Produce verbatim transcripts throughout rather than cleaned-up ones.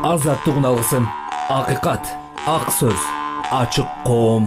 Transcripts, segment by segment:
Азаттыгын алгысың. Акыйкат, ак сөз, ачык коом.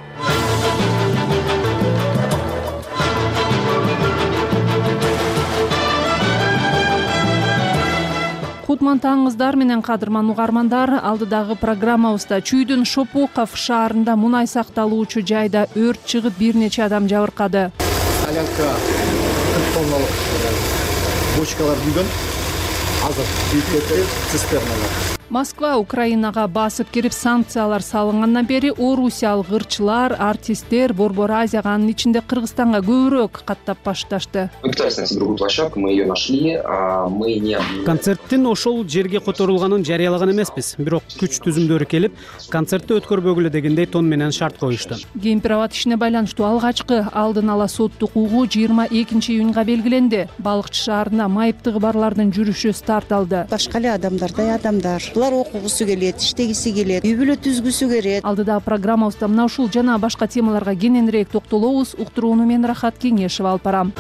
Кутман таңыңыздар менен кадырман угармандар, алдыдагы программабызда Чүйдүн Шопоков шаарында мунай сакталуучу жайда өрт чыгып бир нече адам жабыркады. Солянка кырк тонналык бочкалар күйгөн. Азыр бүйткөтөр, цистерналар. Москва Украинага басып кирип санкциялар салынгандан бери орусиялык ырчылар, артисттер Борбор Азияга, анын ичинде Кыргызстанга көбүрөөк каттап башташты. Мы пытались найти другую площадку, мы ее нашли, а мы не... Концерттин ошол жерге которулганын жарыялаган эмеспиз, бирок күч түзүмдөрү келип, концертти өткөрбөгүлө дегендей тон менен шарт коюшту. Геймпирабат ишине байланыштуу алгачкы алдын ала соттук угуу жыйырма экинчи июнга белгиленди. Балыкчы шаарында майыптыгы барлардын жүрүшү старт алды. Башка эле адамдардай адамдар. Булар окугусу келет, иштегиси келет, үй бүлө түзгүсү келет. Алдыдагы программабызда мына ушул жана башка темаларга кененирээк токтолобуз. Уктурууну мен Рахат Кеңешева алып барам.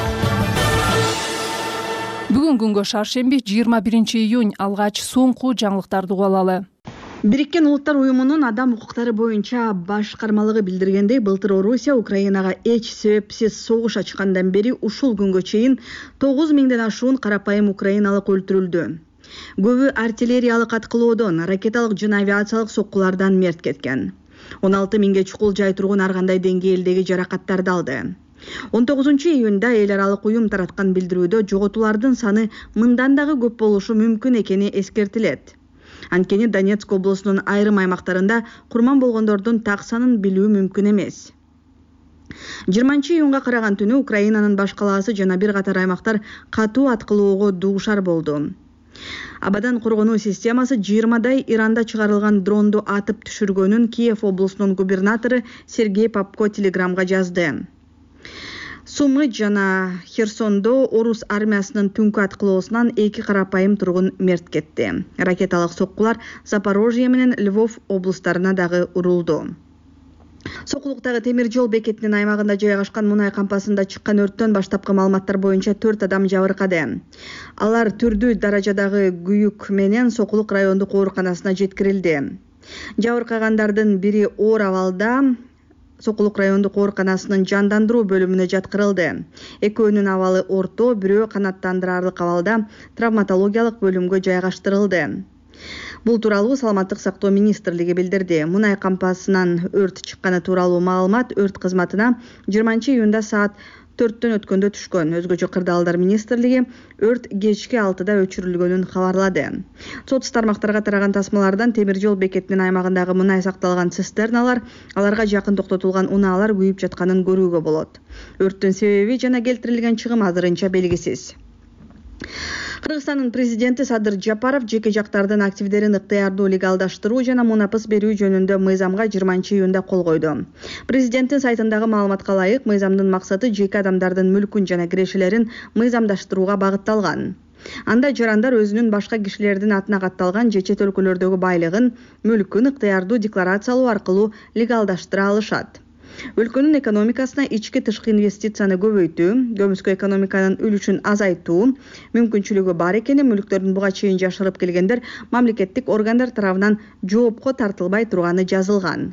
Бүгүн күнгө шаршемби жыйырма биринчи июнь алгач соңку жаңылыктарды угуп алалы. Бириккен Улуттар уюмунун адам укуктары боюнча башкармалыгы билдиргендей, былтыр Орусия Украинага эч себепсиз согуш ачкандан бери ушул күнгө чейин тогуз миңден ашуун карапайым украиналык өлтүрүлдү. Көбү артиллериялык аткылоодон, ракеталык жана авиациялык соккулардан мерт кеткен. он алты миңге чукул жай тургун ар кандай деңгээлдеги жаракаттарды алды. он тогузунчу июнда эл аралык уюм тараткан билдирүүдө жоготуулардын саны мындан дагы көп болушу мүмкүн экени эскертилет. Анткени Донецк облусунун айрым аймактарында курман болгондордун так санын билүү мүмкүн эмес. жыйырманчы июнга караган түнү Украинанын баш калаасы жана бир катар аймактар катуу аткылоого дуушар болду. Абадан коргонуу системасы жыйырмадай Иранда чыгарылган дронду атып түшүргөнүн Киев облусунун губернатору Сергей Попко телеграмга жазды. Сумы жана Херсондо орус армиясынын түнкү аткылоосунан эки карапайым тургун мерт кетти. Ракеталык соккулар Запорожье менен Львов облустарына дагы урулду. Сокулуктагы темир жол бекетинин аймагында жайгашкан мунай кампасында чыккан өрттөн баштапкы маалыматтар боюнча төрт адам жабыркады. Алар түрдүү даражадагы күйүк менен Сокулук райондук ооруканасына жеткирилди. Жабыркагандардын бири оор абалда Сокулук райондук ооруканасынын жандандыруу бөлүмүнө жаткырылды. Экөөнүн абалы орто, бирөө канаттандырарлык абалда травматологиялык бөлүмгө жайгаштырылды. Бул тууралуу Саламаттык сактоо министрлиги билдирди. Мунай кампасынан өрт чыкканы тууралуу маалымат өрт кызматына жыйырманчы июнда саат төрттөн өткөндө түшкөн. Өзгөчө кырдаалдар министрлиги өрт кечки алтыда өчүрүлгөнүн кабарлады. Сотсуз тармактарга тараган тасмалардан темир жол бекетинин аймагындагы мунай сакталган цистерналар, аларга жакын токтотулган унаалар күйүп жатканын көрүүгө болот. Өрттүн себеби жана келтирилген чыгым азырынча белгисиз. Кыргызстандын президенти Садыр Жапаров жеке жактардын активдерин ыктыярдуу легалдаштыруу жана мунапыс берүү жөнүндө мыйзамга жыйырманчы июнда кол койду. Президенттин сайтындагы маалыматка ылайык, мыйзамдын максаты жеке адамдардын мүлкүн жана кирешелерин мыйзамдаштырууга багытталган. Анда жарандар өзүнүн башка кишилердин атына катталган же чет өлкөлөрдөгү байлыгын, мүлкүн ыктыярдуу декларациялоо аркылуу легалдаштыра алышат. Өлкөнүн экономикасына ички тышкы инвестицияны көбөйтүү, көмүскө экономиканын үлүшүн азайтуу мүмкүнчүлүгү бар экени мүлктөрдүн буга чейин жашырып келгендер мамлекеттик органдар тарабынан жоопко тартылбай турганы жазылган.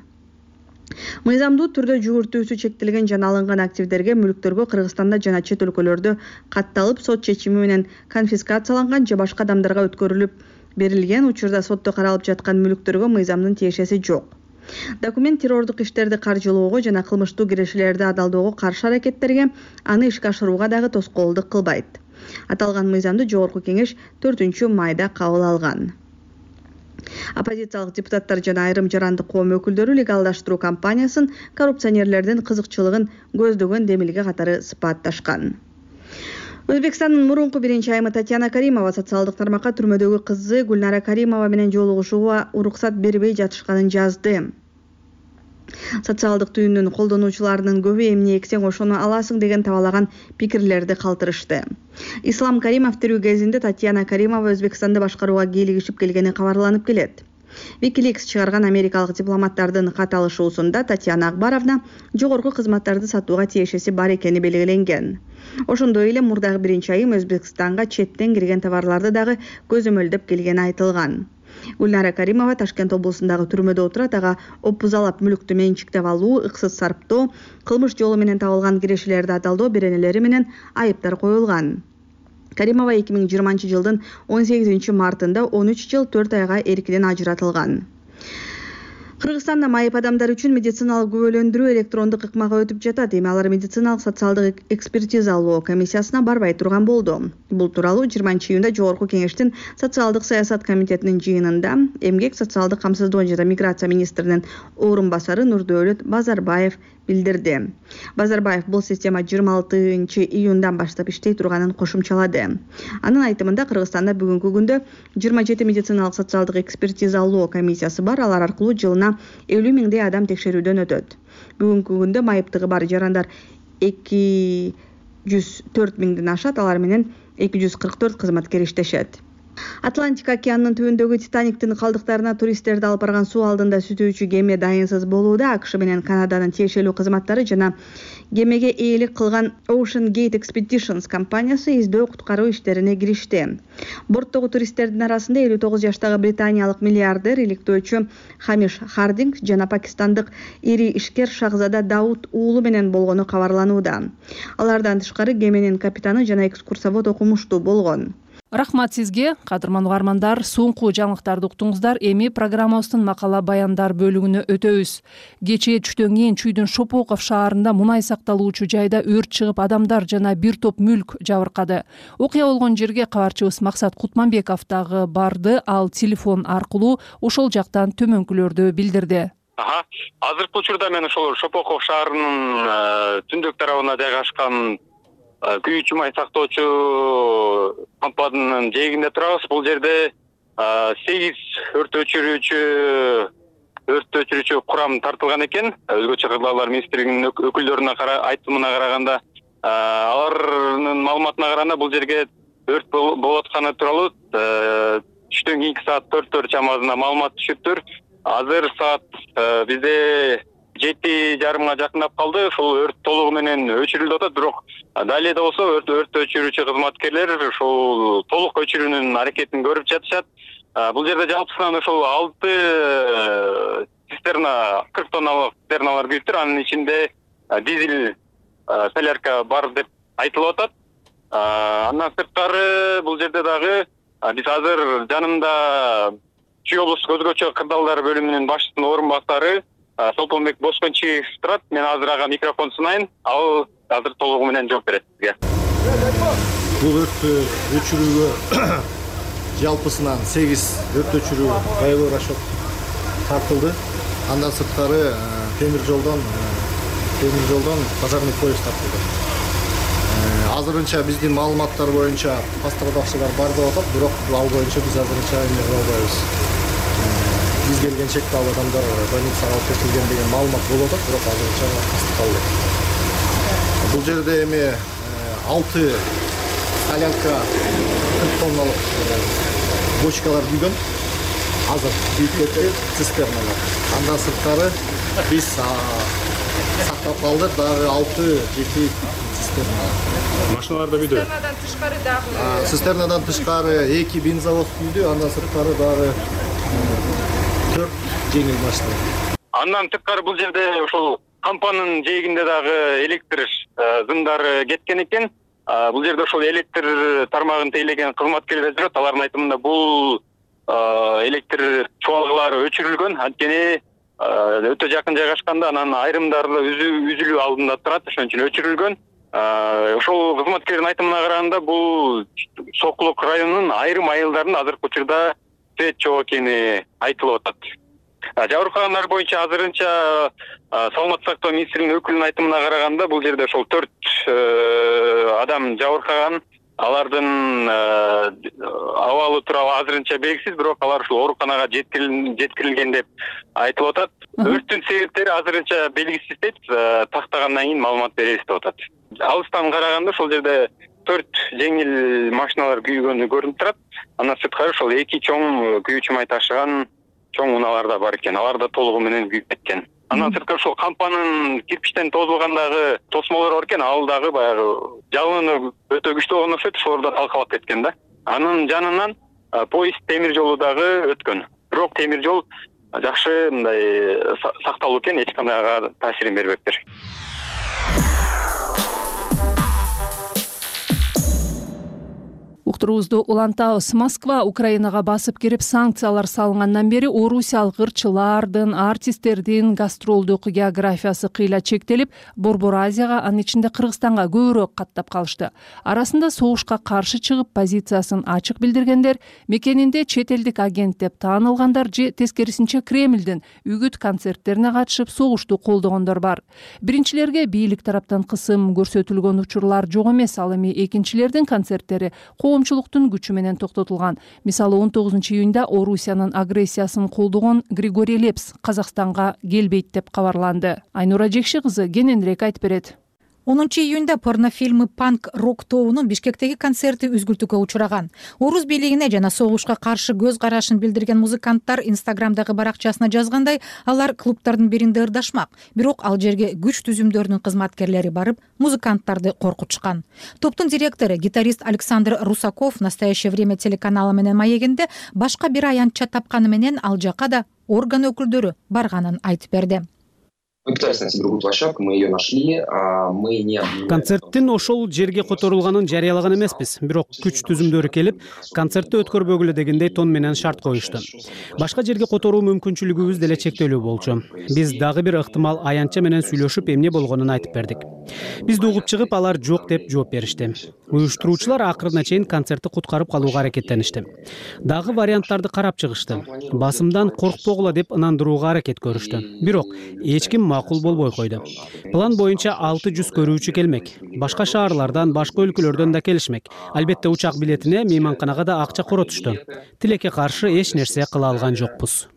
Мыйзамдуу түрдө жүгүртүүсү чектелген жана алынган активдерге мүлктөргө Кыргызстанда жана чет өлкөлөрдө катталып сот чечими менен конфискацияланган же башка адамдарга өткөрүлүп берилген учурда сотто каралып жаткан мүлктөргө мыйзамдын тиешеси жок. Документ террордук иштерди каржылоого жана кылмыштуу кирешелерди адалдоого каршы аракеттерге, аны ишке ашырууга дагы тоскоолдук кылбайт. Аталган мыйзамды Жогорку кеңеш төртүнчү майда кабыл алган. Оппозициялык депутаттар жана айрым жарандык коом өкүлдөрү легалдаштыруу кампаниясын коррупционерлердин кызыкчылыгын көздөгөн демилге катары сыпатташкан. Өзбекстандын мурунку биринчи айымы Татьяна Каримова социалдык тармакка түрмөдөгү кызы Гүлнара Каримова менен жолугушууга уруксат бербей жатышканын жазды. Социалдык түйүндүн колдонуучуларынын көбү эмне эксең ошону аласың деген табалаган пикирлерди калтырышты. Ислам Каримов тирүү кезинде Татьяна Каримова Өзбекстанды башкарууга кийлигишип келгени кабарланып келет. Wikileaks чыгарган америкалык дипломаттардын кат алышуусунда Татьяна Акбаровна жогорку кызматтарды сатууга тиешеси бар экени белгиленген. Ошондой эле мурдагы биринчи айым Өзбекстанга четтен кирген товарларды дагы көзөмөлдөп келгени айтылган. Гүлнара Каримова Ташкент облусундагы түрмөдө отурат. Ага опузалап мүлүктү менчиктеп алуу, ыксыз сарптоо, кылмыш жолу менен табылган кирешелерди аталдоо беренелери менен айыптар коюлган. Каримова эки миң жыйырманчы жылдын он сегизинчи мартында он үч жыл төрт айга эркинен ажыратылган. Кыргызстанда майып адамдар үчүн медициналык күбөлөндүрүү электрондук ыкмага өтүп жатат. Эми алар медициналык социалдык экспертиза алуу комиссиясына барбай турган болду. Бул тууралуу жыйырманчы июнда Жогорку Кеңештин социалдык саясат комитетинин жыйынында эмгек, социалдык камсыздоо жана миграция министринин орун басары Нурдөөлөт Базарбаев билдирди. Базарбаев бул система жыйырма алтынчы июндан баштап иштей турганын кошумчалады. Анын айтымында Кыргызстанда бүгүнкү күндө жыйырма жети медициналык социалдык экспертиза алуу комиссиясы бар. Алар аркылуу жылына элүү миңдей адам текшерүүдөн өтөт. Бүгүнкү күндө майыптыгы бар жарандар эки жүз төрт миңден ашат. Алар менен эки жүз кырк төрт кызматкер иштешет. Атлантика океанынын түбүндөгү Титаниктин калдыктарына туристтерди алып барган суу алдында сүзүүчү кеме дайынсыз болууда. АКШ менен Канаданын тиешелүү кызматтары жана кемеге ээлик кылган Ocean Gate Expeditions компаниясы издөө куткаруу иштерине киришти. Борттогу туристтердин арасында элүү тогуз жаштагы британиялык миллиардер, иликтөөчү Хамиш Хардинг жана пакистандык ири ишкер Шахзада Дауд уулу менен болгону кабарланууда. Алардан тышкары кеменин капитаны жана экскурсовод окумуштуу болгон. Рахмат сизге, кадырман угармандар. Соңку жаңылыктарды уктуңуздар. Эми программабыздын макала баяндар бөлүгүнө өтөбүз. Кечээ түштөн кийин Чүйдүн Шопоков шаарында мунай сакталуучу жайда өрт чыгып, адамдар жана бир топ мүлк жабыркады. Окуя болгон жерге кабарчыбыз Максат Кутманбеков дагы барды. Ал телефон аркылуу ошол жактан төмөнкүлөрдү билдирди. Ага. Азыркы учурда мен ошол Шопоков шаарынын түндүк тарабына жайгашкан күйүүчү май сактоочу компанянын жээгинде турабыз. Бул жерде сегиз өрт өчүрүүчү өрт өчүрүүчү курам тартылган экен. Өзгөчө кырдаалар министрлигинин өкүлдөрүнө айтымына караганда, алардын маалыматына караганда бул жерге өрт болуп атканы тууралуу түштөн кийинки саат төрттөр чамасында маалымат түшүптүр. Азыр саат бизде жети жарымга жакындап калды. Ушул өрт толугу менен өчүрүлүп атат, бирок далее да болсо өрт өрт өчүрүүчү кызматкерлер ушул толук өчүрүүнүн аракетин көрүп жатышат. Бул жерде жалпысынан ошол алты цистерна, кырк тонналык цистерналар күйүптүр. Анын ичинде дизель солярка бар деп айтылып атат. Андан сырткары бул жерде дагы биз азыр жанымда Чүй облустук өзгөчө кырдаалдар бөлүмүнүн башчысынын орун басары Солтонбек Боскончиев турат. Мен азыр ага микрофон сунайын. Ал азыр толугу менен жооп берет сизге. Бул өрттү өчүрүүгө жалпысынан сегиз өрт өчүрүү боевой расчет тартылды. Андан сырткары темир жолдон темир жолдон пожарный поезд тартылды. Азырынча биздин маалыматтар боюнча пострадавшылар бар деп атат, бирок ал боюнча биз азырынча эме кыла албайбыз. Биз келгенчекте ал адамдар больницага алып кетилген деген маалымат болуп атат, бирок азырынча тастыкталды. Бул жерде эми алты солянка кырк тонналык бочкалар күйгөн. Азыр күйүп кетти цистерналар. Андан сырткары биз сактап калдык дагы алты жети цистерна. Машиналарда күйдү. Цистернадан тышкары дагы. Цистернадан тышкары эки бензовоз күйдү, андан сырткары дагы төрт жеңил машина. Андан тышкары бул жерде ошол компаниянын жээгинде дагы электр зымдары кеткен экен. Бул жерде ошол электр тармагын тейлеген кызматкерлер жүрөт. Алардын айтымында бул электр чуалгалары өчүрүлгөн. Анткени өтө жакын жайгашканда, анан айрымдары үзүлүү алдында турат, ошон үчүн өчүрүлгөн. Ошол кызматкердин айтымына караганда, бул Сокулук районунун айрым айылдарында азыркы учурда свет жок экени айтылып атат. Жабыркагандар боюнча азырынча саламаттык сактоо министринин өкүлүнүн айтымына караганда, бул жерде ошол төрт адам жабыркаган. Алардын абалы тууралуу азырынча белгисиз, бирок алар ушул ооруканага жеткирилген деп айтылып атат. Өрттүн себептери азырынча белгисиз дейт. Тактагандан кийин маалымат беребиз деп атат. Алыстан караганда ошол жерде төрт жеңил машиналар күйгөнү көрүнүп турат. Андан сырткары ошол эки чоң күйүүчү май ташыган чоң унаалар да бар экен. Алар да толугу менен күйүп кеткен. Андан сырткары ошол компаниянын кирпичтен тозулгандагы тосмолор бар экен, ал дагы баягы жалыны өтө күчтүү болгон окшойт, ошолор да талкалап кеткен да. Анын жанынан поезд темир жолу дагы өткөн. бирок темир жол жакшы мындай сакталуу экен, эч кандай таасирин бербептир. Уктуруубузду улантабыз. Москва Украинага басып кирип санкциялар салынгандан бери орусиялык ырчылардын, артисттердин гастролдук географиясы кыйла чектелип, Борбор Азияга, анын ичинде Кыргызстанга көбүрөөк каттап калышты. Арасында согушка каршы чыгып позициясын ачык билдиргендер, мекенинде чет элдик агент деп таанылгандар же тескерисинче Кремлдин үгүт концерттерине катышып согушту колдогондор бар. Биринчилерге бийлик тараптан кысым көрсөтүлгөн учурлар жок эмес, ал эми экинчилердин концерттери коомчулуктун күчү менен токтотулган. Мисалы он тогузунчу июнда Орусиянын агрессиясын колдогон Григорий Лепс Казакстанга келбейт деп кабарланды. Айнура Жекши кызы кененирээк айтып берет. онунчу июнда порнофильмы «Панк рок» тобунун Бишкектеги концерти үзгүлтүүгө учураган. Орус бийлигине жана согушка каршы көз карашын билдирген музыканттар Инстаграмдагы баракчасына жазгандай, алар клубдардын биринде ырдашмак. Бирок ал жерге күч түзүмдөрүнүн кызматкерлери барып, музыканттарды коркутушкан. Топтун директору, гитарист Александр Русаков «Настоящее время» телеканалы менен маегинде башка бир аянтча тапканы менен ал жака да орган өкүлдөрү барганын айтып берди. Мы пытались найти другую площадку, мы ее нашли, а мы не... Концерттин ошол жерге которулганын жарыялаган эмеспиз, бирок күч түзүмдөрү келип, концертти өткөрбөгүлө дегендей тон менен шарт коюшту. Башка жерге которуу мүмкүнчүлүгүбүз деле чектелүү болчу. Биз дагы бир ыктымал аянтча менен сүйлөшүп, эмне болгонун айтып бердик. Бизди угуп чыгып, алар жок деп жооп беришти. Уюштуруучулар акырына чейин концертти куткарып калууга аракеттеништи. Дагы варианттарды карап чыгышты. Басымдан коркпогула деп ынандырууга аракет көрүштү. Бирок эч ким макул болбой койду. План боюнча алты жүз көрүүчү келмек. Башка шаарлардан, башка өлкөлөрдөн да келишмек. Албетте учак билетине, мейманканага да акча коротушту. Тилекке каршы эч нерсе кыла алган жокпуз.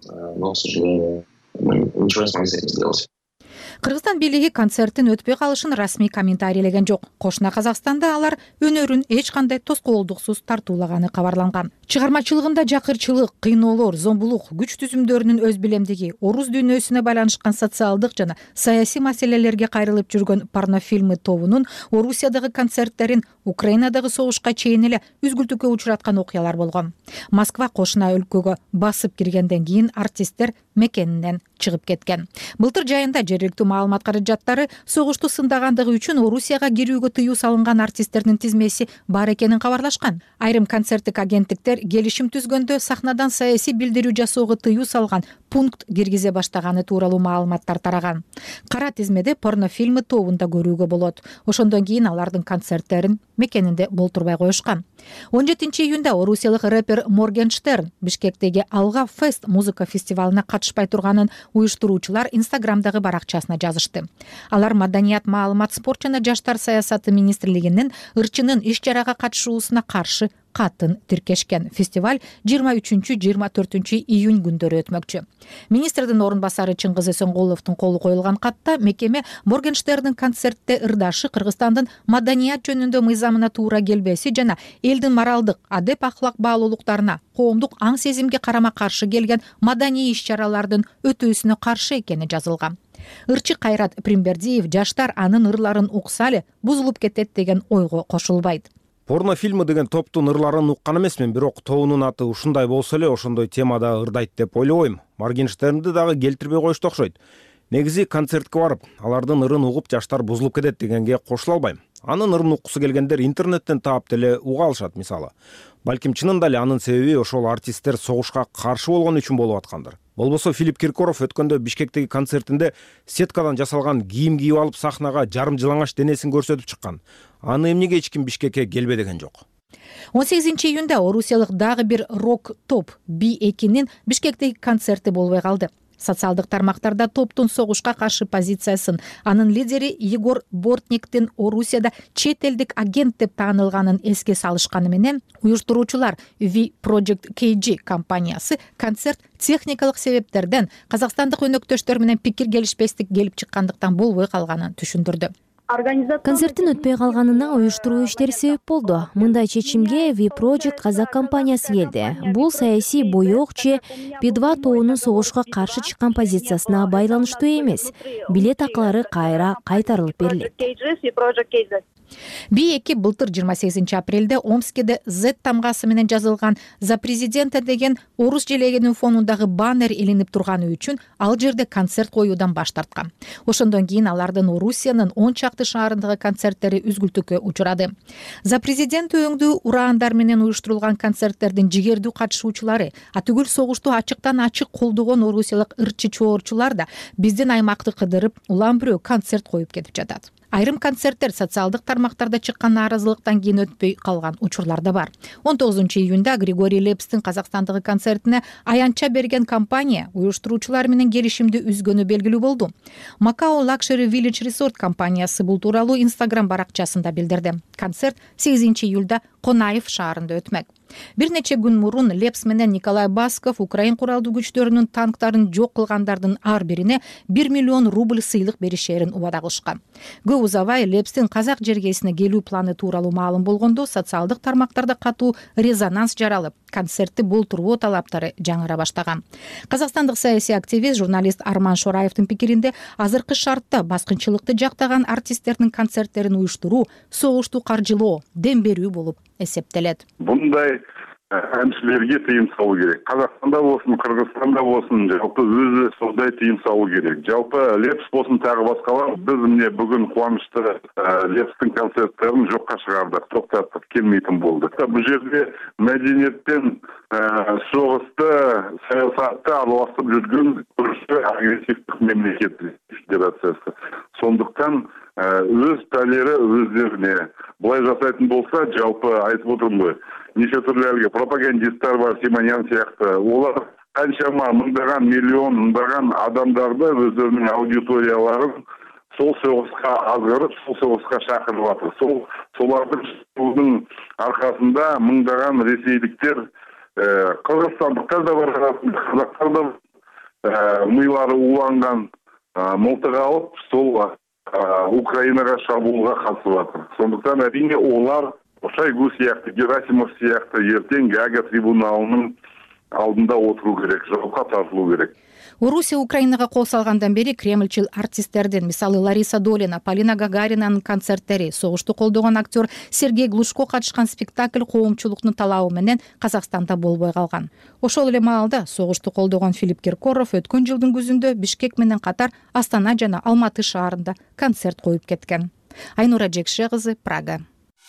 Кыргызстан бийлиги концерттин өтпөй калышын расмий комментарийлеген жок. Кошуна Казакстанда алар өнөрүн эч кандай тоскоолдуксуз тартуулаганы кабарланган. Чыгармачылыгында жакырчылык, кыйноолор, зомбулук, күч түзүмдөрүнүн өз билемдиги, орус дүйнөсүнө байланышкан социалдык жана саясий маселелерге кайрылып жүргөн порнофильмы тобунун Орусиядагы концерттерин Украинадагы согушка чейин эле үзгүлтүүгө учураткан окуялар болгон. Москва кошуна өлкөгө басып киргенден кийин артисттер мекенинен чыгып кеткен. Былтыр жайында жергиликтүү маалымат каражаттары согушту сындагандыгы үчүн Орусияга кирүүгө тыюу салынган артисттердин тизмеси бар экенин кабарлашкан. Айрым концерттик агенттиктер келишим түзгөндө сахнадан саясий билдирүү жасоого тыюу салган пункт киргизе баштаганы тууралуу маалыматтар тараган. Кара тизмеде порнофильмы тобунда көрүүгө болот. Ошондон кийин алардын концерттерин мекенинде болтурбай коюшкан. он жетинчи июнда орусиялык рэпер Моргенштерн Бишкектеги Алга Фест музыка фестивалына катышпай турганын уюштуруучулар Инстаграмдагы баракчасына жазышты. Алар Маданият, маалымат, спорт жана жаштар саясаты министрлигинин ырчынын иш чарага катышуусуна каршы катын тиркешкен. Фестиваль жыйырма үчүнчү — жыйырма төртүнчү июнь күндөрү өтмөкчү. Министрдин орун басары Чыңгыз Эсенкуловдун колу коюлган катта мекеме Моргенштерндин концертте ырдашы Кыргызстандын маданият жөнүндө мыйзамына туура келбеси жана элдин моралдык, адеп ахлак баалуулуктарына, коомдук аң сезимге карама каршы келген маданий иш чаралардын өтүүсүнө каршы экени жазылган. Ырчы Кайрат Примбердиев жаштар анын ырларын укса эле бузулуп кетет деген ойго кошулбайт. Порнофильмы деген топтун ырларын уккан эмесмин, бирок тобунун аты ушундай болсо эле ошондой темада ырдайт деп ойлобойм. Моргенштернди дагы келтирбей коюшту окшойт. Негизи концертке барып, алардын ырын угуп жаштар бузулуп кетет дегенге кошула албайм. Анын ырын уккусу келгендер интернеттен таап деле уга алышат мисалы. Балким чынында эле анын себеби ошол артисттер согушка каршы болгон үчүн болуп аткандыр. Болбосо Филипп Киркоров өткөндө Бишкектеги концертинде сеткадан жасалган кийим кийип алып сахнага жарым жылаңач денесин көрсөтүп чыккан. Аны эмнеге эч ким Бишкекке келбе деген жок. он сегизинчи июнда орусиялык дагы бир рок топ би экинин Бишкектеги концерти болбой калды. Социалдык тармактарда топтун согушка каршы позициясын, анын лидери Егор Бортниктин Орусияда чет элдик агент деп таанылганын эске салышканы менен уюштуруучулар V Project кей джи компаниясы концерт техникалык себептерден казакстандык өнөктөштөр менен пикир келишпестик келип чыккандыктан болбой калганын түшүндүрдү. Концерттин өтпөй калганына уюштуруу иштери себеп болду. Мындай чечимге V Project казак компаниясы келди. Бул саясий боек же би два тобунун согушка каршы чыккан позициясына байланыштуу эмес. Билет акылары кайра кайтарылып берилет. би эки былтыр жыйырма сегизинчи апрелде Омскеде Z тамгасы менен жазылган «За президента» деген орус желегенин фонундагы баннер илинип турганы үчүн ал жерде концерт коюудан баш тарткан. Ошондон кийин алардын Орусиянын он чакты шаарындагы концерттери үзгүлтүккө учурады. «За президент» өңдүү ураандар менен уюштурулган концерттердин жигердүү катышуучулары, атүгүл согушту ачыктан ачык колдогон орусиялык ырчы чоорчулар да биздин аймакты кыдырып, улам бирөө концерт коюп кетип жатат. Айрым концерттер социалдык тармактарда чыккан нааразылыктан кийин өтпөй калган учурлар да бар. он тогузунчу июнда Григорий Лепстин Казакстандагы концертине аянтча берген компания уюштуруучулар менен келишимди үзгөнү белгилүү болду. Macao Luxury Village Resort компаниясы бул тууралуу Instagram баракчасында билдирди. Концерт сегизинчи июлда Конаев шаарында өтмөк. Бир нече күн мурун Лепс менен Николай Басков Украин куралдуу күчтөрүнүн танктарын жок кылгандардын ар бирине бир миллион рубль сыйлык беришерин убада кылышкан. Көп узабай Лепстин казак жергесине келүү планы тууралуу маалым болгондо социалдык тармактарда катуу резонанс жаралып, концертти болтурбоо талаптары жаңыра баштаган. Казакстандык саясий активист, журналист Арман Шораевдин пикиринде, азыркы шартта баскынчылыкты жактаган артисттердин концерттерин уюштуруу согушту каржылоо, дем берүү болуп эсептелет. Bunday әншілерге тыйым салу керек. Қазақстанда болсын, Қырғызстанда болсын, жалпы өзі сондай тыйым салу керек. Жалпы Лепс болсын, тағы басқалар, біз міне бүгін қуанышты Лепстің концерттерін жоққа шығардық, тоқтаттық, келмейтін болды. Бұл жерде мәдениеттен соғысты, саясатты араластырып жүрген көрші агрессивтік мемлекет федерациясы. Сондықтан өз пәлері өздеріне. Бұлай жасайтын болса, жалпы айтып отырмын ғой. Неше түрлі әлгі пропагандисттар бар, Симонян сияқты. Олар қаншама мыңдаған, миллион, мыңдаған адамдарды өздерінің аудиторияларын сол соғысқа азғырып, сол соғысқа шақырып жатыр. Сол солардың шығудың арқасында мыңдаған ресейліктер, қырғызстандықтар да бар, қазақтар да милары уланған мылтық алып, сол Украинаға шабуылға қатысып жатыр. Сондықтан әрине олар Шойгу сияқты, Герасимов сияқты ертең Гага трибуналының алдында отыру керек, жауапқа тартылу керек. Орусия Украинага кол салгандан бери кремльчил артисттердин, мисалы Лариса Долина, Полина Гагаринанын концерттери, согушту колдогон актер Сергей Глушко катышкан спектакль коомчулуктун талабы менен Казакстанда болбой калган. Ошол эле маалда согушту колдогон Филипп Киркоров өткөн жылдын күзүндө Бишкек менен катар Астана жана Алматы шаарында концерт коюп кеткен. Айнура Жекше кызы, Прага.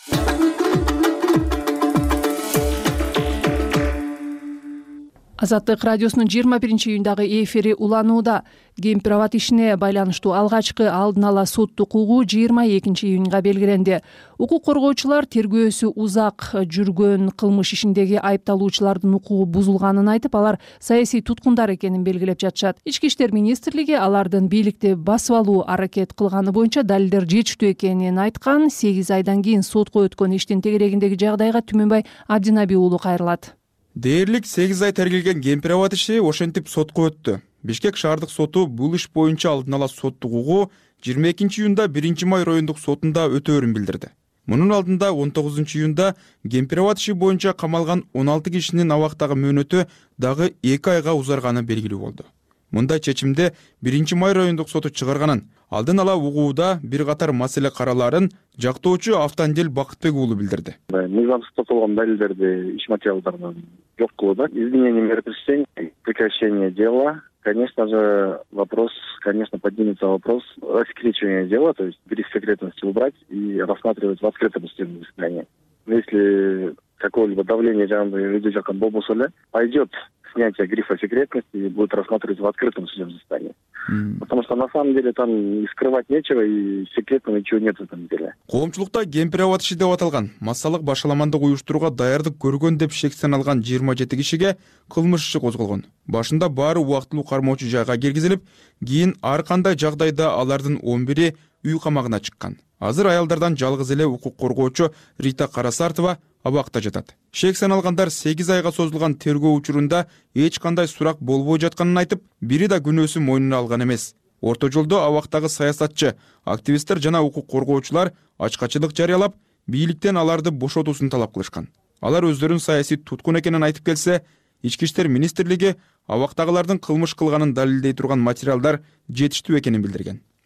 Азаттык радиосунун жыйырма биринчи июндагы эфири уланууда. Гемпирабад ишине байланыштуу алгачкы алдын ала соттук угуу жыйырма экинчи июнга белгиленди. Укук коргоочулар тергөөсү узак жүргөн кылмыш ишиндеги айыпталуучулардын укугу бузулганын айтып, алар саясий туткундар экенин белгилеп жатышат. Ички иштер министрлиги алардын бийликти басып алуу аракет кылганы боюнча далилдер жетиштүү экенин айткан. сегиз айдан кийин сотко өткөн иштин тегерегиндеги жагдайга Түмөнбай Абдинаби уулу кайрылат. Дээрлик сегиз ай тергелген Гемпирабад иши ошентип сотко өттү. Бишкек шаардык соту бул иш боюнча алдын ала соттук угуу жыйырма экинчи июнда биринчи май райондук сотунда өтөөрүн билдирди. Мунун алдында он тогузунчу июнда Гемпирабад иши боюнча камалган он алты кишинин абактагы мөөнөтү дагы эки айга узарганы белгилүү болду. Мындай чечимде биринчи май райондук соту чыгарганын, алдын ала угууда бир катар маселе каралаарын жактоочу Автандел Бакытбек уулу билдирди. Мыйзамсыз топтолгон далилдерди иш материалдарынан жок кылууда. Изменение меры пресечения, прекращение дела. Конечно же, вопрос, конечно, поднимется вопрос рассекречивания дела, то есть гриф секретности убрать и рассматривать в открытом судебном заседании. Если какое-либо давление людей болбосо пойдет снятие грифа секретности и будет рассматриваться в открытом судебном заседании. Mm. Потому что на самом деле там и скрывать нечего, и секретного ничего нет в этом деле. Коомчулукта Гемпирабад иши деп аталган массалык башаламандык уюштурууга даярдык көргөн деп шектен алган жыйырма жети кишиге кылмыш иши козголгон. Башында баары убактылуу кармоочу жайга киргизилип, кийин ар кандай жагдайда алардын он бири үй камагына чыккан. Азыр аялдардан жалгыз эле укук коргоочу Рита Карасартова абакта жатат. Шек саналгандар сегиз айга созулган тергөө учурунда эч кандай сурак болбой жатканын айтып, бири да күнөөсүн мойнуна алган эмес. Орто жолдо абактагы саясатчы, активисттер жана укук коргоочулар ачкачылык жарыялап, бийликтен аларды бошотуусун талап кылышкан. Алар өздөрүн саясий туткун экенин айтып келсе, Ички иштер министрлиги абактагылардын кылмыш кылганын далилдей турган материалдар жетиштүү экенин билдирген.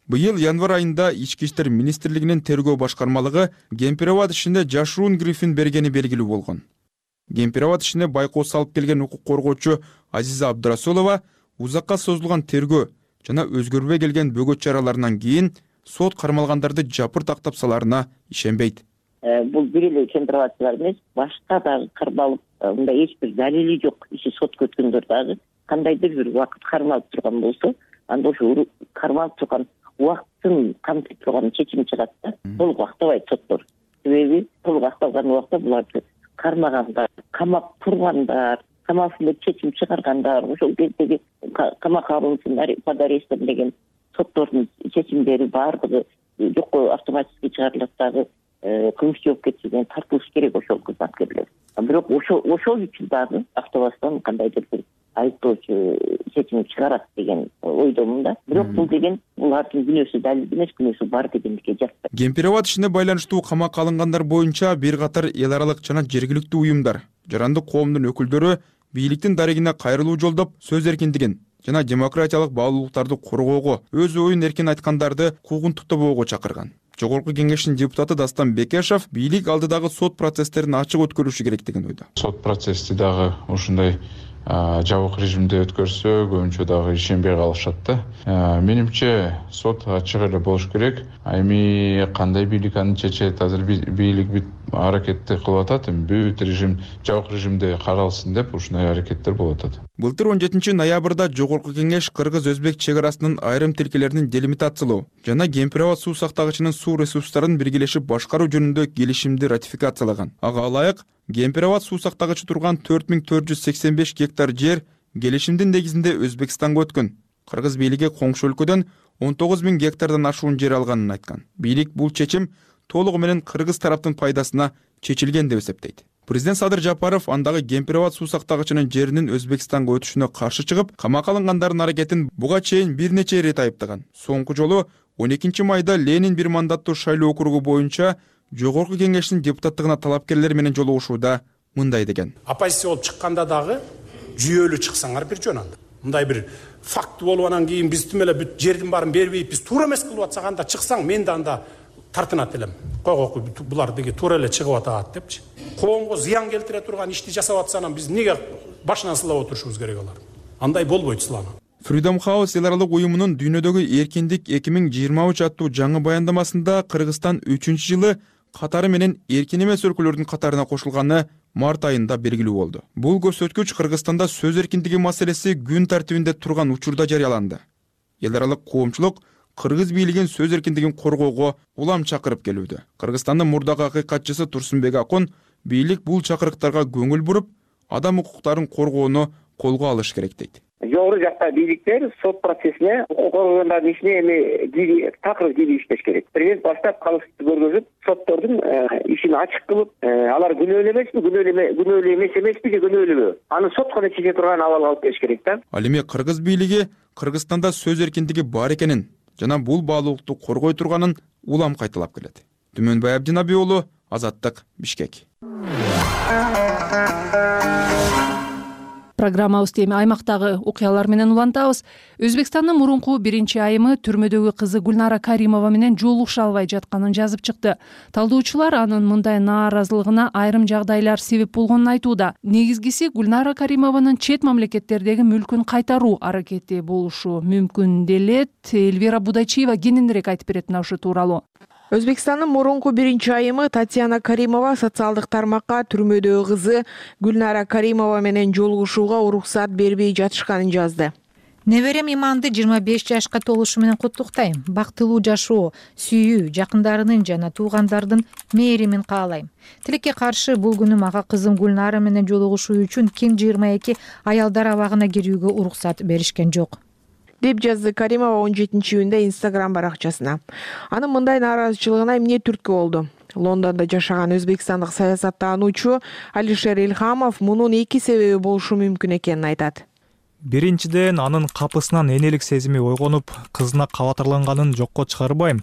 Быйыл январь айында Ички иштер министрлигинин тергөө башкармалыгы Кемпирабад ишине жашыруун грифин бергени белгилүү болгон. Кемпирабад ишине байкоо салып келген укук коргоочу Азиза Абдурасулова узакка созулган тергөө жана өзгөрбөй келген бөгөт чараларынан кийин сот кармалгандарды жапыр тактап саларына ишенбейт. Бул бир эле Кемпирабадчылар эмес, башка дагы кармалып, мындай эч бир далили жок иши сотко өткөндөр дагы кандайдыр бир убакыт кармалып турган болсо, анда ошо кармалып турган убакытын камтып турган чечим чыгат да. Толук актабайт соттор. Себеби толук акталган убакта буларды кармагандар, камап тургандар, камасында чечим чыгаргандар, ошол кездеги камак алынсын под арестом деген соттордун чечимдери баардыгы жокко автоматически чыгарылат дагы кылмыш жоопкерчилигине тартылыш керек ошол кызматкерлер. Бирок ошол ошол үчүн дагы автобастан кандайдыр бир айыптоочу чечим чыгарат деген ойдомун да. Бирок бул деген булардын күнөөсү далил эмес, күнөөсү бар дегендикке жатпайт. Кемпирабад ишине байланыштуу камакка алынгандар боюнча бир катар эл аралык жана жергиликтүү уюмдар, жарандык коомдун өкүлдөрү бийликтин дарегине кайрылуу жолдоп сөз эркиндигин жана демократиялык баалуулуктарды коргоого, өз оюн эркин айткандарды куугунтуктабоого чакырган. Жогорку кеңештин депутаты Дастан Бекешев бийлик алдыдагы сот процесстерин ачык өткөрүшү керек деген ойдо. Сот процесси дагы ушундай жабык режимде өткөрсө көбүнчө дагы ишенбей калышат да. Менимче сот ачык эле болуш керек. Эми кандай бийлик аны чечет, азыр бийлик бүт аракетти кылып атат, бүт режим жабык режимде каралсын деп ушундай аракеттер болуп атат. Былтыр он жетинчи ноябрда Жогорку кеңеш кыргыз-өзбек чек арасынын айрым тилкелерин делимитациялоо жана Кемпирабад суу сактагычынын суу ресурстарын биргелешип башкаруу жөнүндө келишимди ратификациялаган. Ага ылайык Кемпирабад суу сактагычы турган төрт миң төрт жүз сексен беш гектар жер келишимдин негизинде Өзбекстанга өткөн. Кыргыз бийлиги коңшу өлкөдөн он тогуз миң гектардан ашуун жер алганын айткан. Бийлик бул чечим толугу менен кыргыз тараптын пайдасына чечилген деп эсептейт. Президент Садыр Жапаров андагы Кемпирабад суу сактагычынын жеринин Өзбекстанга өтүшүнө каршы чыгып, камакка алынгандардын аракетин буга чейин бир нече ирет айыптаган. Соңку жолу он экинчи майда Ленин бир мандаттуу шайлоо округу боюнча Жогорку кеңештин депутаттыгына талапкерлер менен жолугушууда мындай деген. Оппозиция болуп чыкканда дагы жүйөлүү чыксаңар бир жөн анда. Мындай бир факт болуп анан кийин биз тим эле бүт жердин баарын бербейт, биз туура эмес кылып атсак анда чыксаң мен да анда тартынат элем. Койгоку булар деги туура эле чыгып атат депчи. Коомго зыян келтире турган ишти жасап атсанан биз эмнеге башынан сылап отурушубуз керек алар? Андай болбойт сылана. Freedom House эл аралык уюмунун дүйнөдөгү эркиндик эки миң жыйырма үч аттуу жаңы баяндамасында Кыргызстан үчүнчү жылы катары менен эркин эмес өлкөлөрдүн катарына кошулганы март айында белгилүү болду. Бул көрсөткүч Кыргызстанда сөз эркиндиги маселеси күн тартибинде турган учурда жарыяланды. Эл аралык коомчулук кыргыз бийлигин сөз эркиндигин коргоого улам чакырып келүүдө. Кыргызстандын мурдагы акыйкатчысы Турсунбек Акун бийлик бул чакырыктарга көңүл буруп, адам укуктарын коргоону колго алыш керек дейт. Жогору жакта бийликтер сот процессине укук коргоогондордун ишине эми такыр кирип иштеш керек. Президент баштап калыстыкты көргөзүп, соттордун ишин ачык кылып, алар күнөөлүү эмеспи, күнөөлүү эмес эмеспи же күнөөлүүбү? Аны сот гана чече турган абалга алып келиш керек да. Ал эми кыргыз бийлиги Кыргызстанда сөз эркиндиги бар экенин жана бул баалуулукту коргой турганын улам кайталап келет. Түмөнбай Абдинабий уулу, Азаттык, Бишкек. Программабызды эми аймактагы окуялар менен улантабыз. Өзбекстандын мурунку биринчи айымы түрмөдөгү кызы Гүлнара Каримова менен жолугуша албай жатканын жазып чыкты. Талдоочулар анын мындай нааразылыгына айрым жагдайлар себеп болгонун айтууда. Негизгиси Гүлнара Каримованын чет мамлекеттердеги мүлкүн кайтаруу аракети болушу мүмкүн делет. Эльвира Будайчиева кененирээк айтып берет мына ушул тууралуу. Өзбекстандын мурунку биринчи айымы Татьяна Каримова социалдык тармакка түрмөдөгү кызы Гүлнара Каримова менен жолугушууга уруксат бербей жатышканын жазды. Неберем Иманды жыйырма беш жашка толушу менен куттуктайм. Бактылуу жашоо, сүйүү, жакындарынын жана туугандардын мээримин каалайм. Тилекке каршы бул күнү мага кызым Гүлнара менен жолугушуу үчүн ким жыйырма эки аялдар абагына кирүүгө уруксат беришкен жок, деп жазды Каримова он жетинчи июнда Instagram баракчасына. Анын мындай нааразычылыгына эмне түрткү болду? Лондондо жашаган өзбекстандык саясаттануучу Алишер Илхамов мунун эки себеби болушу мүмкүн экенин айтат. Биринчиден, анын капысынан энелик сезими ойгонуп, кызына кабатырланганын жокко чыгарбайм.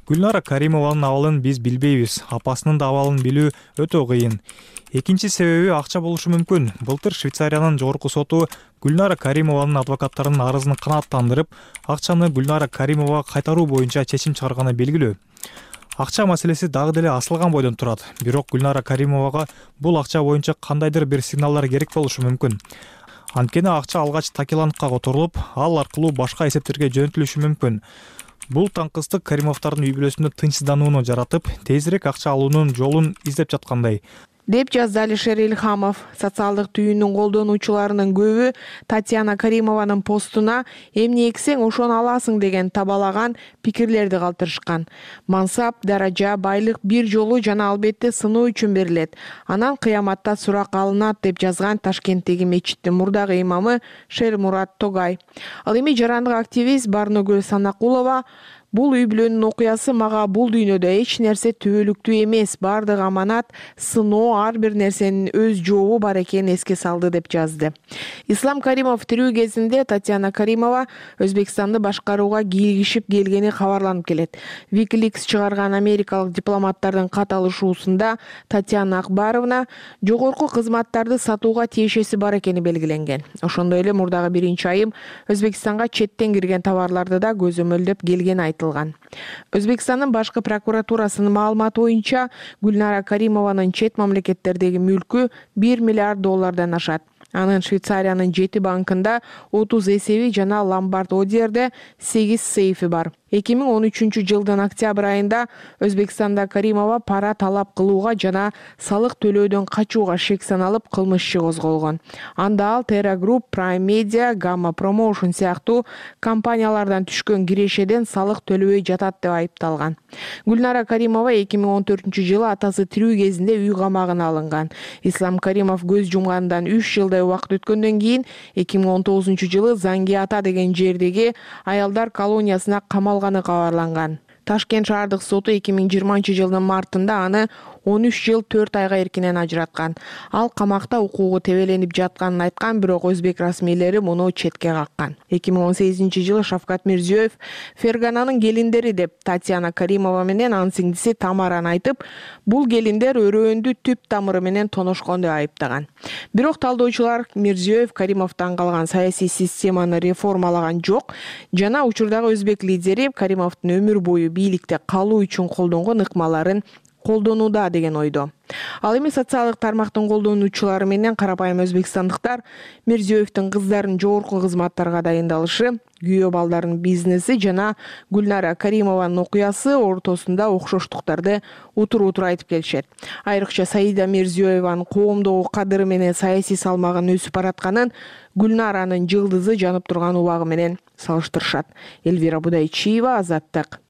Гүлнара Каримованын абалын биз билбейбиз. Апасынын да абалын билүү өтө кыйын. Экинчи себеби акча болушу мүмкүн. Былтыр Швейцариянын жогорку соту Гүлнара Каримованын адвокаттарынын арызын канааттандырып, акчаны Гүлнара Каримовага кайтаруу боюнча чечим чыгарганы белгилүү. Акча маселеси дагы деле асылган бойдон турат. Бирок Гүлнара Каримовага бул акча боюнча кандайдыр бир сигналдар керек болушу мүмкүн. Анткени акча алгач Такиландка которулуп, ал аркылуу башка эсептерге жөнөтүлүшү мүмкүн. Бул таңкыстык Каримовдордун үй бүлөсүндө тынчсызданууну жаратып, тезирээк акча алуунун жолун издеп жаткандай, деп жазды Алишер Илхамов. Социалдык түйүндүн колдонуучуларынын көбү Татьяна Каримованын постуна эмне эксең ошону аласың деген табалаган пикирлерди калтырышкан. Мансап, даража, байлык бир жолу жана албетте сыноо үчүн берилет. Анан кыяматта сурак алынат деп жазган Ташкенттеги мечиттин мурдагы имамы Шермурат Тогай. Ал эми жарандык активист Барногүл Санакулова бул үй бүлөнүн окуясы мага бул дүйнөдө эч нерсе түбөлүктүү эмес, бардык аманат, сыноо, ар бир нерсенин өз жообу бар экенин эске салды деп жазды. Ислам Каримов тирүү кезинде Татьяна Каримова Өзбекстанды башкарууга кийлигишип келгени кабарланып келет. Wikileaks чыгарган америкалык дипломаттардын кат алышуусунда Татьяна Акбаровна жогорку кызматтарды сатууга тиешеси бар экени белгиленген. Ошондой эле мурдагы биринчи айым Өзбекстанга четтен кирген товарларды да көзөмөлдөп келгени айтылды. Өзбекстандын башкы прокуратурасынын маалыматы боюнча Гүлнара Каримованын чет мамлекеттердеги мүлкү бир миллиард доллардан ашат. Анын Швейцариянын жети банкында отуз эсеби жана Ломбард Одерде сегиз сейфи бар. эки миң он үчүнчү жылдын октябрь айында Өзбекстанда Каримова пара талап кылууга жана салык төлөөдөн качууга шек саналып кылмыш иши козголгон. Анда ал Terra Group, Prime Media, Gamma Promotion сыяктуу компаниялардан түшкөн кирешеден салык төлөбөй жатат деп айыпталган. Гүлнара Каримова эки миң он төртүнчү жылы атасы тирүү кезинде үй камагына алынган. Ислам Каримов көз жумгандан үч жылдай убакыт өткөндөн кийин эки миң он тогузунчу жылы Занги Ата деген жердеги аялдар колониясына камалганы кабарланган. Ташкент шаардык соту эки миң жыйырманчы жылдын мартында аны он үч жыл төрт айга эркинен ажыраткан. Ал камакта укугу тебеленип жатканын айткан, бирок өзбек расмийлери муну четке каккан. эки миң он сегизинчи жылы Шавкат Мирзиёев Фергананын келиндери деп Татьяна Каримова менен анын сиңдиси Тамараны айтып, бул келиндер өрөөндү түп тамыры менен тоношкон деп айыптаган. Бирок талдоочулар Мирзиёев Каримовдон калган саясий системаны реформалаган жок жана учурдагы өзбек лидери Каримовдун өмүр бою бийликте калуу үчүн колдонгон ыкмаларын колдонууда деген ойдо. Ал эми социалдык тармактын колдонуучулары менен карапайым өзбекстандыктар Мирзиёевдин кыздарын жогорку кызматтарга дайындалышы, күйөө балдардын бизнеси жана Гүлнара Каримованын окуясы ортосунда окшоштуктарды утур-утур айтып келишет. Айрыкча Саида Мирзиёеванын коомдогу кадыры менен саясий салмагынын өсүп баратканын Гүлнаранын жылдызы жанып турган убагы менен салыштырышат. Элвира Будайчиева, Азаттык.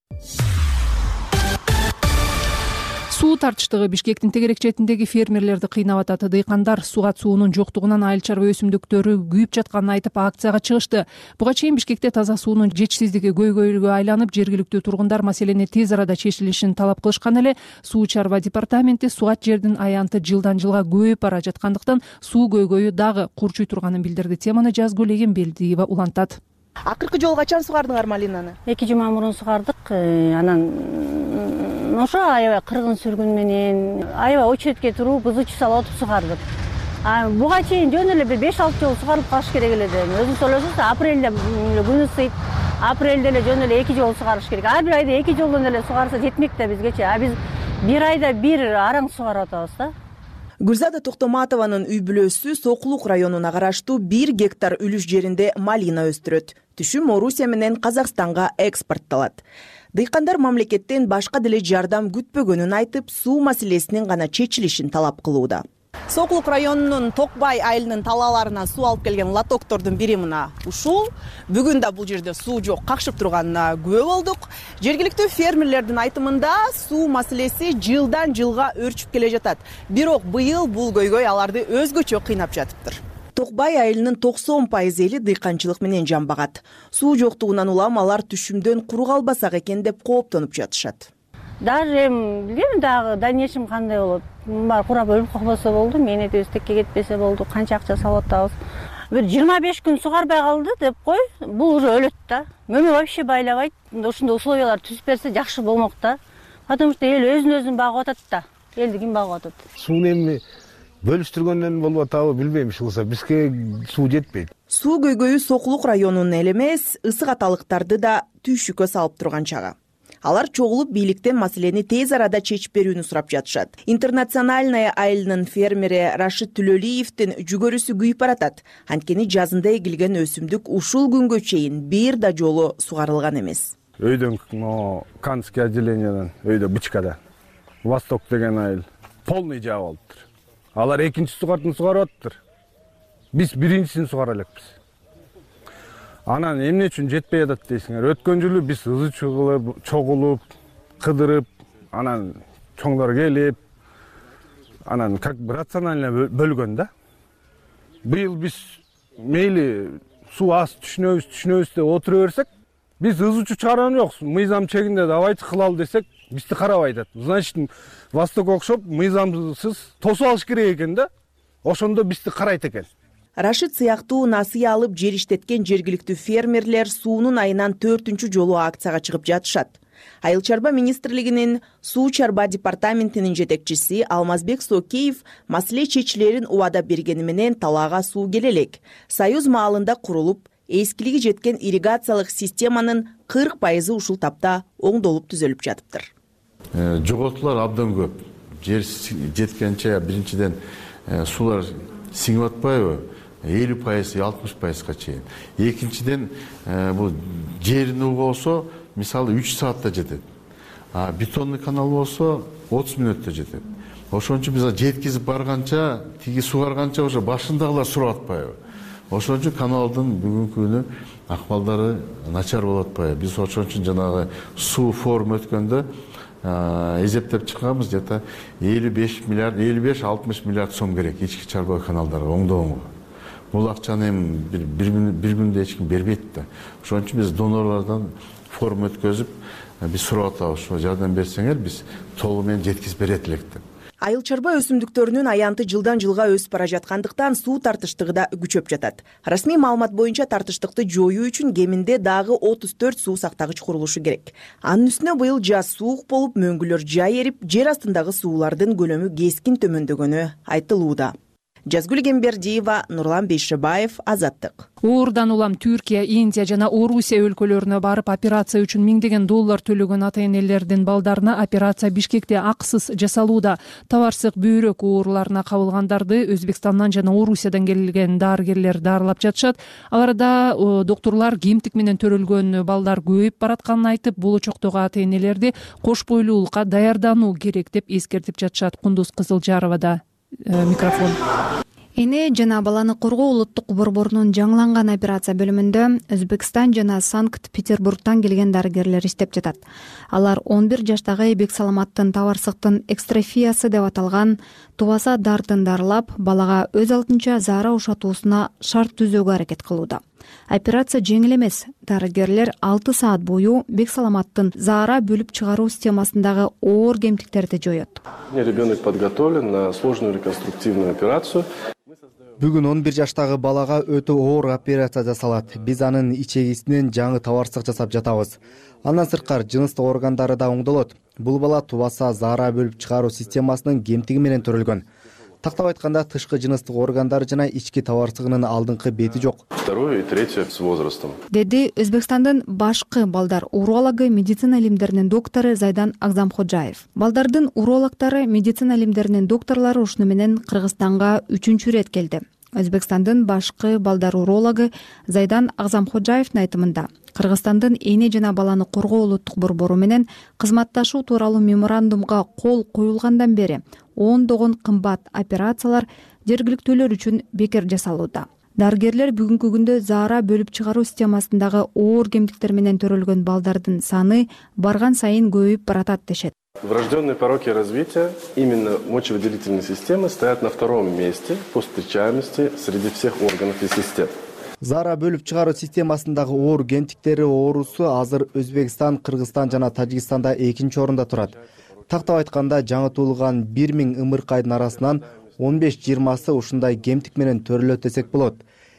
Суу тартыштыгы Бишкектин тегерек четиндеги фермерлерди кыйнап атат. Дыйкандар сугат суунун жоктугунан айыл чарба өсүмдүктөрү күйүп жатканын айтып акцияга чыгышты. Буга чейин Бишкекте таза суунун жетишсиздиги көйгөйгө айланып, жергиликтүү тургундар маселени тез арада чечилишин талап кылышкан эле Суу чарба департаменти сугат жердин аянты жылдан жылга көбөйүп бара жаткандыктан суу көйгөйү дагы курчуй турганын билдирди. Теманы Жазгүл Эгембелдиева улантат. Акыркы жолу качан сугардыңар малинаны? Эки жума мурун сугардык. Анан ошо аябай кыргын сүргүн менен, аябай очередке туруп, бузучу салып отуп сугардык. А буга чейин жөн эле бир беш алты жолу сугарылып калыш керек эле деп. Өзүңүз ойлосоңуз, апрелде күн ысыйт, апрелде эле жөн эле эки жолу сугарыш керек. Ар бир айда эки жолдон эле сугарса жетмек да бизгечи. А биз бир айда бир араң сугарып атабыз да. Гүлзада Токтоматованын үй бүлөсү Сокулук районуна караштуу бир гектар үлүш жеринде малина өстүрөт. Түшүм Орусия менен Казакстанга экспортталат. Дыйкандар мамлекеттен башка деле жардам күтпөгөнүн айтып, суу маселесинин гана чечилишин талап кылууда. Сокулук районунун Токбай айылынын талааларынан суу алып келген лотоктордун бири мына ушул. Бүгүн да бул жерде суу жок, какшып турганына күбө болдук. Жергиликтүү фермерлердин айтымында суу маселеси жылдан жылга өрчүп келе жатат. Бирок быйыл бул көйгөй аларды өзгөчө кыйнап жатыптыр. Токбай айылынын токсон пайыз эли дыйканчылык менен жамбагат. Суу жоктугунан улам алар түшүмдөн куру калбасак экен деп кооптонуп жатышат. Даже эми билбейм дагы дальнейшем кандай болот. Бар курап өлүп калбаса болду, мени этебиз текке кетпесе болду, канча акча салып атабыз. бир жыйырма беш күн сугарбай калды деп кой, бул уже өлөт да. Мөмө вообще байлабайт. Ушундай условиялар түзүп берсе жакшы болмок да. Потому что эл өзүн өзүн багып атат да. Элди ким багып атат? Сууну эми бөлүштүргөндөн болуп атабы билбейм, ушулса бизге суу жетпейт. Суу көйгөйү Сокулук районунун эле эмес, ысык аталыктарды да түйшүккө салып турган чагы. Алар чогулуп бийликтен маселени тез арада чечип берүүнү сурап жатышат. Интернациональная айылынын фермери Рашид Түлөлиевдин жүгөрүсү күйүп баратат. Анткени жазында эгилген өсүмдүк ушул күнгө чейин бир да жолу сугарылган эмес. Өйдөн Канский отделенияден, өйдө Бычкада, Восток деген айыл полный жаап алыптыр. Алар экинчи сугартын сугарып атыптыр. Биз биринчисин сугара элекпиз. Анан эмне үчүн жетпей атат дейсиңер? Өткөн жылы биз ызы чыгылып, чогулуп, кыдырып, анан чоңдор келип, анан как бы рационально бөлгөн да. Быйыл биз мейли суу аз түшүнөбүз, түшүнөбүз деп отура берсек, биз ызы чыгарган жокпуз. Мыйзам чегинде давайте кылалы десек, бизди карабай атат. Значит, Восток окшоп мыйзамсыз тосуп алыш керек экен да. Ошондо бизди карайт экен. Рашид сыяктуу насыя алып жер иштеткен жергиликтүү фермерлер суунун айынан төртүнчү жолу акцияга чыгып жатышат. Айыл чарба министрлигинин суу чарба департаментинин жетекчиси Алмазбек Сокеев маселе чечилерин убада бергени менен талаага суу келе элек. Союз маалында курулуп, эскилиги жеткен ирригациялык системанын кырк пайызы ушул тапта оңдолуп түзөлүп жатыптыр. Жоготуулар абдан көп. Жер жеткенче биринчиден суулар сиңип атпайбы? элүү пайыз, алтымыш пайызга чейин. Экинчиден, бул жерин болсо, мисалы үч саатта жетет. А бетонный канал болсо отуз мүнөттө жетет. Ошон үчүн биз жеткизип барганча, тиги сугарганча уже башындагылар сурап атпайбы? Ошон үчүн каналдын бүгүнкү күнү акмалдары начар болуп атпайбы? Биз ошон үчүн жанагы суу форум өткөндө эзептеп чыкканбыз, где-то элүү беш миллиард, элүү беш алтымыш миллиард сом керек ички чарба каналдарга оңдоого. Бул акчаны эми бир күндө эч ким бербейт да. Ошон үчүн биз донорлордон форум өткөзүп, биз сурап атабыз, жардам берсеңер, биз толугу менен жеткизип берет элек деп. Айыл чарба өсүмдүктөрүнүн аянты жылдан жылга өсүп бара жаткандыктан суу тартыштыгы да күчөп жатат. Расмий маалымат боюнча тартыштыкты жоюу үчүн кеминде дагы отуз төрт суу сактагыч курулушу керек. Анын үстүнө быйыл жаз суук болуп, мөңгүлөр жай эрип, жер астындагы суулардын көлөмү кескин төмөндөгөнү айтылууда. Жазгүл Гембердиева, Нурлан Бейшебаев, Азаттык. Уурдан улам Түркия, Индия жана Орусия өлкөлөрүнө барып операция үчүн миңдеген доллар төлөгөн ата-энелердин балдарына операция Бишкекте акысыз жасалууда. Табарсык бөйрөк ооруларына кабылгандарды Өзбекстандан жана Орусиядан келген дарыгерлер дарылап жатышат. Аларда доктурлар кемтик менен төрөлгөн балдар көбөйүп баратканын айтып, болочоктогу ата-энелерди кош бойлуулукка даярдануу керек деп эскертип жатышат. Кундуз Кызылжаровада микрофон. Эне жана баланы коргоо улуттук борборунун жаңыланган операция бөлүмүндө Өзбекстан жана Санкт-Петербургдан келген дарыгерлер иштеп жатат. Алар он бир жаштагы Бек Саламаттын табарсыктын экстрофиясы деп аталган тубаса дартын дарылап, балага өз алдынча заара ушатуусуна шарт түзүүгө аракет кылууда. Операция жеңил эмес. Дарыгерлер алты саат бою Бек Саламаттын заара бөлүп чыгаруу системасындагы оор кемтиктерди жоет. Ребенок подготовлен на сложную реконструктивную операцию. Бүгүн он бир жаштагы балага өтө оор операция жасалат. Биз анын ичегисинен жаңы табарсык жасап жатабыз. Андан сырткары жыныстык органдары да оңдолот. Бул бала тубаса заара бөлүп чыгаруу системасынын кемтиги менен төрөлгөн. Тактап айтканда, тышкы жыныстык органдары жана ички табарсыгынын алдыңкы бети жок. Второе и третье с возрастом. Деди Өзбекстандын башкы балдар урологу, медицина илимдеринин доктору Зайдан Агзамходжаев. Балдардын урологдору, медицина илимдеринин докторлору ушуну менен Кыргызстанга үчүнчү ирет келди. Өзбекстандын башкы балдар урологу Зайдан Агзамходжаевдин айтымында, Кыргызстандын эне жана баланы коргоо улуттук борбору менен кызматташуу тууралуу меморандумга кол коюлгандан бери ондогон кымбат операциялар жергиликтүүлөр үчүн бекер жасалууда. Дарыгерлер бүгүнкү күндө заара бөлүп чыгаруу системасындагы оор кемтиктер менен төрөлгөн балдардын саны барган сайын көбөйүп баратат дешет. Врожденные пороки развития именно мочевыделительной системы стоят на втором месте по встречаемости среди всех органов и систем. Заара бөлүп чыгаруу системасындагы оор кемтиктери оорусу азыр Өзбекстан, Кыргызстан жана Тажикстанда экинчи орунда турат. Тактап айтканда, жаңы туулган бир миң ымыркайдын арасынан он беш жыйырмасы ушундай кемтик менен төрөлөт десек болот.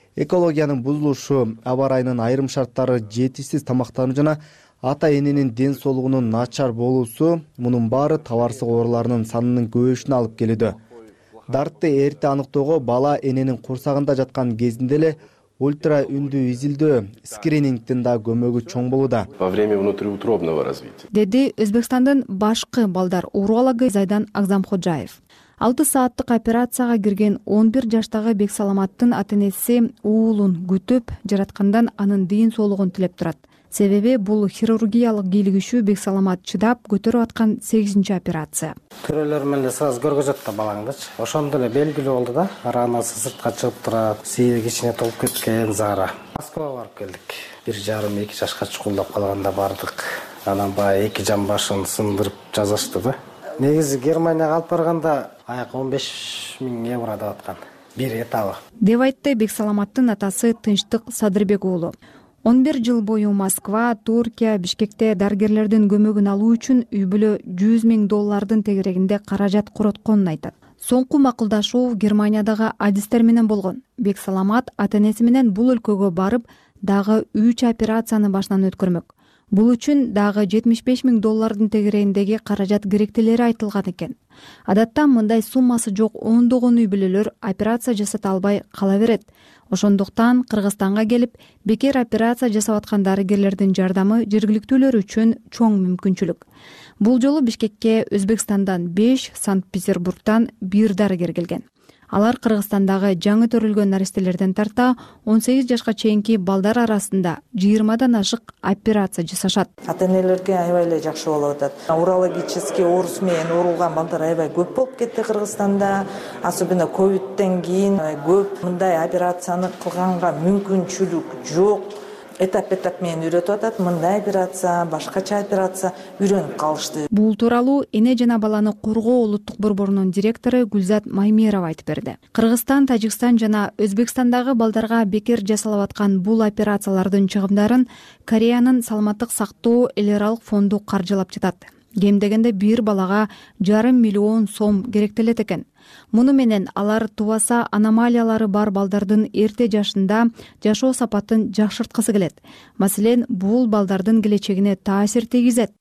экологиянын бузулушу, аба ырайынын айрым шарттары, жетишсиз тамактануу жана ата эненин ден соолугунун начар болуусу мунун баары табарсыз ооруларынын санынын көбөйүшүнө алып келүүдө. Дартты эрте аныктоого бала эненин курсагында жаткан кезинде эле ультра үндүү изилдөө скринингдин да көмөгү чоң болууда. Во время внутриутробного развития. Деди Өзбекстандын башкы балдар урологу Зайдан Агзамходжаев. алты сааттык операцияга кирген он бир жаштагы Бексаламаттын ата энеси уулун күтүп, жараткандан анын ден соолугун тилеп турат. Себеби бул хирургиялык кийлигишүү Бексаламат чыдап көтөрүп аткан сегизинчи операция. Төрөлөр менен сразу көргөзөт да балаңдычы. Ошондо эле белгилүү болду да, ранасы сыртка чыгып турат, сейиги ичине толуп кеткен зара. Москвага барып келдик. бир жарым эки жашка чукулдап калганда бардык. Анан баягы эки жан башын сындырып жазышты да. Негизи Германияга алып барганда аяк он беш миң евро деп аткан. Бир этабы. Деп айтты Бексаламаттын атасы Тынчтык Садырбек уулу. он бир жыл бою Москва, Туркия, Бишкекте дарыгерлердин көмөгүн алуу үчүн үй бүлө жүз миң доллардын тегерегинде каражат коротконун айтат. Соңку макулдашуу Германиядагы адистер менен болгон. Бексаламат ата энеси менен бул өлкөгө барып, дагы үч операцияны башынан өткөрмөк. Бул үчүн дагы жетимиш беш миң доллардын тегерегиндеги каражат керектелери айтылган экен. Адатта мындай суммасы жок ондогон үй бүлөлөр операция жасата албай кала берет. Ошондуктан Кыргызстанга келип, бекер операция жасап аткан дарыгерлердин жардамы жергиликтүүлөр үчүн чоң мүмкүнчүлүк. Бул жолу Бишкекке Өзбекстандан беш, Санкт-Петербургдан бир дарыгер келген. Алар Кыргызстандагы жаңы төрөлгөн наристелерден тарта он сегиз жашка чейинки балдар арасында жыйырмадан ашык операция жасашат. Ата энелерге аябай эле жакшы болуп атат. Урологический оорус менен оорулган балдар аябай көп болуп кетти Кыргызстанда. Особенно ковидтен кийин көп мындай операцияны кылганга мүмкүнчүлүк жок. Этап-этап менен үйрөтүп атат. Мындай операция, башкача операция үйрөнүп калышты. Бул тууралуу Эне жана баланы коргоо улуттук борборунун директору Гүлзат Маймерова айтып берди. Кыргызстан, Тажикстан жана Өзбекстандагы балдарга бекер жасалып аткан бул операциялардын чыгымдарын Кореянын саламаттык сактоо эл аралык фонду каржылап жатат. Кем дегенде бир балага жарым миллион сом керектелет экен. Муну менен алар тубаса аномалиялары бар балдардын эрте жашында жашоо сапатын жакшырткысы келет. Маселен, бул балдардын келечегине таасир тийгизет.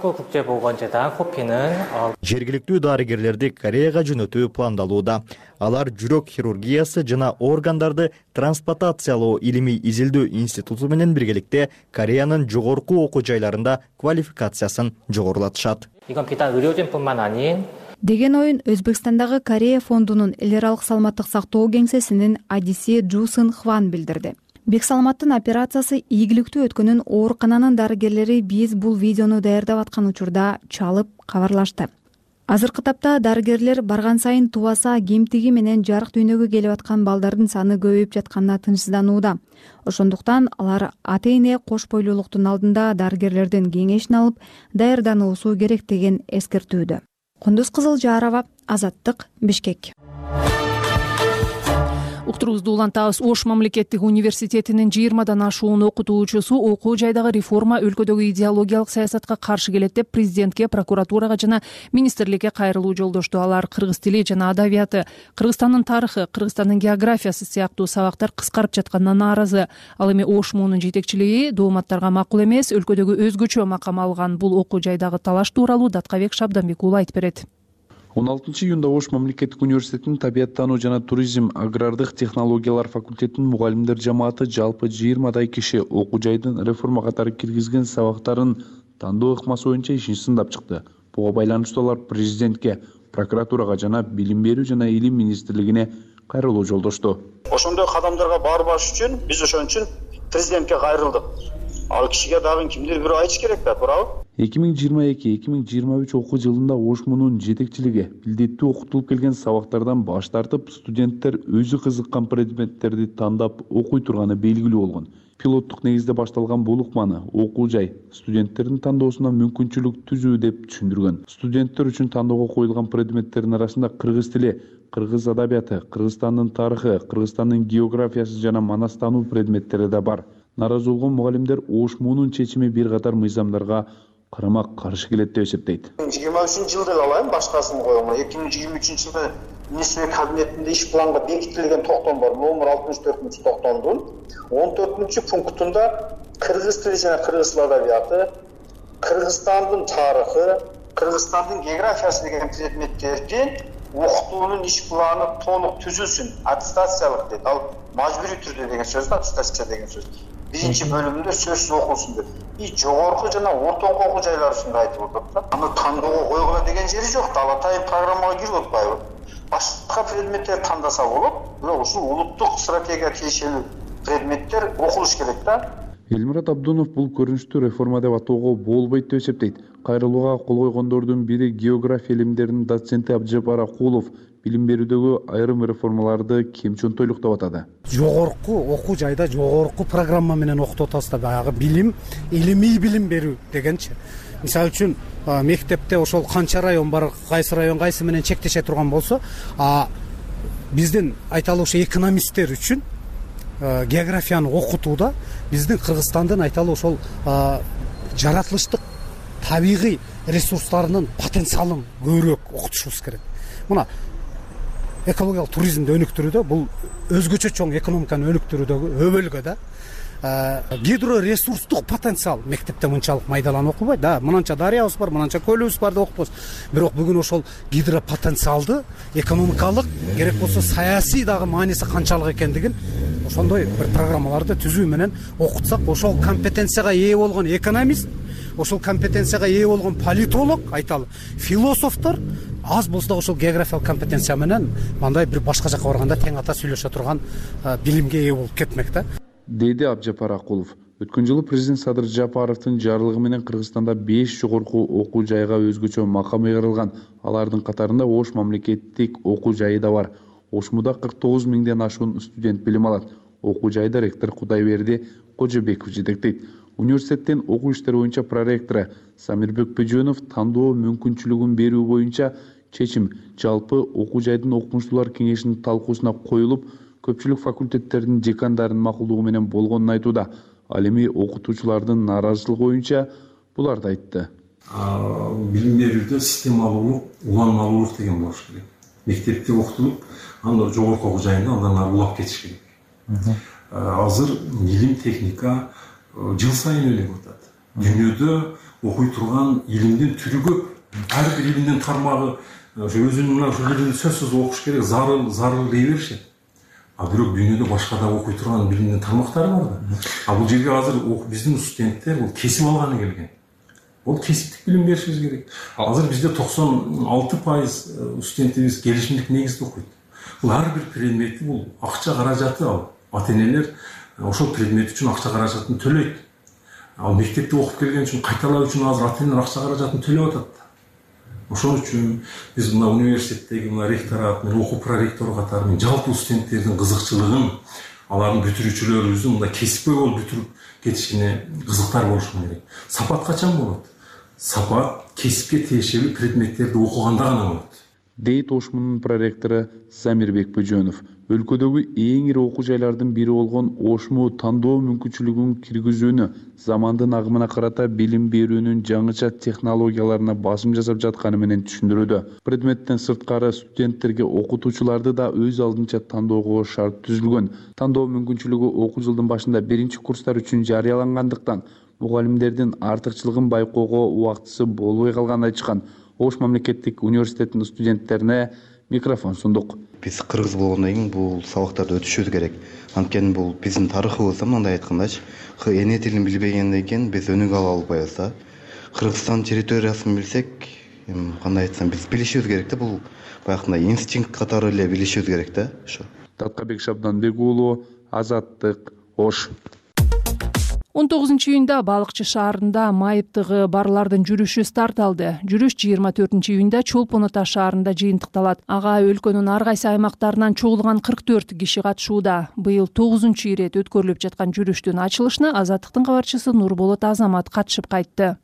Жергиликтүү дарыгерлерди Кореяга жөнөтүү пландалууда. Алар жүрөк хирургиясы жана органдарды трансплантациялоо илимий изилдөө институту менен биргеликте Кореянын жогорку окуу жайларында квалификациясын жогорулатышат. Деген оюн Өзбекстандагы Корея фондунун эл аралык саламаттык сактоо кеңсесинин адиси Жусын Хван билдирди. Бексаламаттын операциясы ийгиликтүү өткөнүн оорукананын дарыгерлери биз бул видеону даярдап аткан учурда чалып кабарлашты. Азыркы тапта дарыгерлер барган сайын тубаса кемтиги менен жарык дүйнөгө келип аткан балдардын саны көбөйүп жатканына тынчсызданууда. Ошондуктан алар ата эне кош бойлуулуктун алдында дарыгерлердин кеңешин алып даярдануусу керек деген эскертүүдө. Кундуз Кызылжарова, Азаттык, Бишкек. Уктуруубузду улантабыз. Ош мамлекеттик университетинин жыйырмадан ашуун окутуучусу окуу жайдагы реформа өлкөдөгү идеологиялык саясатка каршы келет деп президентке, прокуратурага жана министрликке кайрылуу жолдошту. Алар кыргыз тили жана адабияты, Кыргызстандын тарыхы, Кыргызстандын географиясы сыяктуу сабактар кыскарып жатканына нааразы. Ал эми Ош муунун жетекчилиги дооматтарга макул эмес, өлкөдөгү өзгөчө макам алган бул окуу жайдагы талаш тууралуу Даткабек Шабданбек уулу айтып берет. он алтынчы июнда Ош мамлекеттик университетинин табияттануу жана туризм агрардык технологиялар факультетинин мугалимдер жамааты жалпы жыйырмадай киши окуу жайдын реформа катары киргизген сабактарын тандоо ыкмасы боюнча ишин сындап чыкты. Буга байланыштуу алар президентке, прокуратурага жана билим берүү жана илим министрлигине кайрылуу жолдошту. Ошондой кадамдарга барбаш үчүн биз ошон үчүн президентке кайрылдык. Ал кишиге дагы кимдир бирөө айтыш керек да, туурабы? эки миң жыйырма эки эки миң жыйырма үч окуу жылында Ош муунун жетекчилиги билдеттүү окутулуп келген сабактардан баш тартып, студенттер өзү кызыккан предметтерди тандап окуй турганы белгилүү болгон. Пилоттук негизде башталган бул ыкманы окуу жай студенттердин тандоосуна мүмкүнчүлүк түзүү деп түшүндүргөн. Студенттер үчүн тандоого коюлган предметтердин арасында кыргыз тили, кыргыз адабияты, Кыргызстандын тарыхы, Кыргызстандын географиясы жана манастануу предметтери да бар. Наразы болгон мугалимдер Ош муунун чечими бир катар мыйзамдарга карама каршы келет деп эсептейт. жыйырма үчүнчү жылды алайын, башкасын коелу. эки миң жыйырма үчүнчү жылы министрлер кабинетинде иш планга бекитилген токтом бар. Номер алтымыш төртүнчү токтомдун он төртүнчү пунктунда кыргыз тили жана кыргыз тил адабияты, Кыргызстандын тарыхы, Кыргызстандын географиясы деген предметтердин окутуунун иш планы толук түзүлсүн, аттестациялык дейт. Ал мажбурий түрдө деген сөз да, аттестация деген сөз. Биринчи бөлүмүндө сөзсүз окулсун деп. И жогорку жана ортоңку окуу жайлар үчүн айтып атат да. Аны тандоого койгула деген жери жок. Алатай программага кирип атпайбы? Башка предметтер тандаса болот, бирок ушул улуттук стратегия тиешелүү предметтер окулуш керек да. Элмират Абдунов бул көрүнүштү реформа деп атоого болбойт деп эсептейт. Кайрылууга кол койгондордун бири география илимдеринин доценти Абджапар Акулов билим берүүдөгү айрым реформаларды кемчүнтөйлүктөп атады. Жогорку окуу жайда жогорку программа менен окутуп атабыз да, баягы билим, илимий билим берүү дегенчи. Мисалы үчүн мектепте ошол канча район бар, кайсы район кайсы менен чектеше турган болсо, а биздин айталы ошо экономисттер үчүн географияны окутууда биздин Кыргызстандын айталы ошол жаратылыштык табигый ресурстарынын потенциалын көбүрөөк окутушубуз керек. Мына экологиялык туризмди өнүктүрүүдө бул өзгөчө чоң экономиканы өнүктүрүүдөгү өбөлгө да. Гидроресурстук потенциал мектепте мынчалык майдаланып окубайт да. Мынанча дарыябыз бар, мынанча көлүбүз бар деп окутабыз. Бирок бүгүн ошол гидропотенциалды экономикалык, керек болсо саясий дагы мааниси канчалык экендигин ошондой бир программаларды түзүү менен окутсак, ошол компетенцияга ээ болгон экономист, ошол компетенцияга ээ болгон политолог, айталы, философтор аз болсо да ошол географиялык компетенция менен мындай бир башка жака барганда тең ата сүйлөшө турган билимге ээ болуп кетмек да. Деди Абджапар Акулов. Өткөн жылы президент Садыр Жапаровдун жарлыгы менен Кыргызстанда беш жогорку окуу жайга өзгөчө макам ыйгарылган. Алардын катарында Ош мамлекеттик окуу жайы да бар. Ошмуда кырк тогуз миңден ашуун студент билим алат. Окуу жайда ректор Кудайберди Кожобеков жетектейт. Университеттин окуу иштери боюнча проректору Самирбек Бөжөнов тандоо мүмкүнчүлүгүн берүү боюнча чечим жалпы окуу жайдын окумуштуулар кеңешинин талкуусуна коюлуп, көпчүлүк факультеттердин декандарынын макулдугу менен болгонун айтууда. Ал эми окутуучулардын нааразычылыгы боюнча буларды айтты. Билим берүүдө системалуулук, уланмалуулук деген болуш керек. Мектепте окутулуп, анда жогорку окуу жайында андан ары улап кетиш керек. Азыр илим техника жыл сайын өнүгүп атат. Дүйнөдө окуй турган илимдин түрү көп. Ар бир илимдин тармагы ошо өзүнүн мына ушул илимди сөзсүз окуш керек, зарыл зарыл дей беришет. А бирок дүйнөдө башка да окуй турган билимдин тармактары бар да. А бул жерге азыр биздин студенттер бул кесип алганы келген. Ол кесиптик билим беришибиз керек. Азыр бизде токсон алты пайыз студентибиз келишимдик негизде окуйт. Бул ар бир предметти бул акча каражаты ал. Ата-энелер ошол предмет үчүн акча каражатын төлөйт. Ал мектепте окуп келген үчүн кайталоо үчүн азыр ата-энелер акча каражатын төлөп атат. Ошон үчүн биз мына университеттеги мына ректорат менен окуу проректору катары менен жалпы студенттердин кызыкчылыгын, алардын бүтүрүүчүлөрүбүздүн мына кесипкөй болуп бүтүрүп кетишине кызыктар болушу керек. Сапат качан болот? Сапат кесипке тиешелүү предметтерди окуганда гана болот. Дейт Ошмунун проректору Самирбек Бөжөнов. Өлкөдөгү эң ири окуу жайлардын бири болгон Ошму тандоо мүмкүнчүлүгүн киргизүүнү, замандын агымына карата билим берүүнүн жаңыча технологияларына басым жасап жатканы менен түшүндүрүүдө. Предметтен сырткары студенттерге окутуучуларды да өз алдынча тандоого шарт түзүлгөн. Тандоо мүмкүнчүлүгү окуу жылдын башында биринчи курстар үчүн жарыялангандыктан мугалимдердин артыкчылыгын байкоого убактысы болбой калганын айтышкан. Ош мамлекеттик университетинин студенттерине микрофон сундук. Биз кыргыз болгондон кийин бул сабактарды өтүшүбүз керек. Анткени бул биздин тарыхыбыз, мындай айткандачы, эне тилин билбегенден кийин биз өнүгө ала албайбыз да. Кыргызстан территориясын билсек, кандай айтсам, биз билишибиз керек да, бул баягындай инстинкт катары эле билишибиз керек да, ошо. Таткабек Шабданбек уулу, Азаттык, Ош. он тогузунчу июнда Балыкчы шаарында майыптыгы барлардын жүрүшү старт алды. Жүрүш жыйырма төртүнчү июнда Чолпон Ата шаарында жыйынтыкталат. Ага өлкөнүн ар кайсы аймактарынан чогулган кырк төрт киши катышууда. Быйыл тогузунчу ирет өткөрүлүп жаткан жүрүштүн ачылышына Азаттыктын кабарчысы Нурболот Азамат катышып кайтты.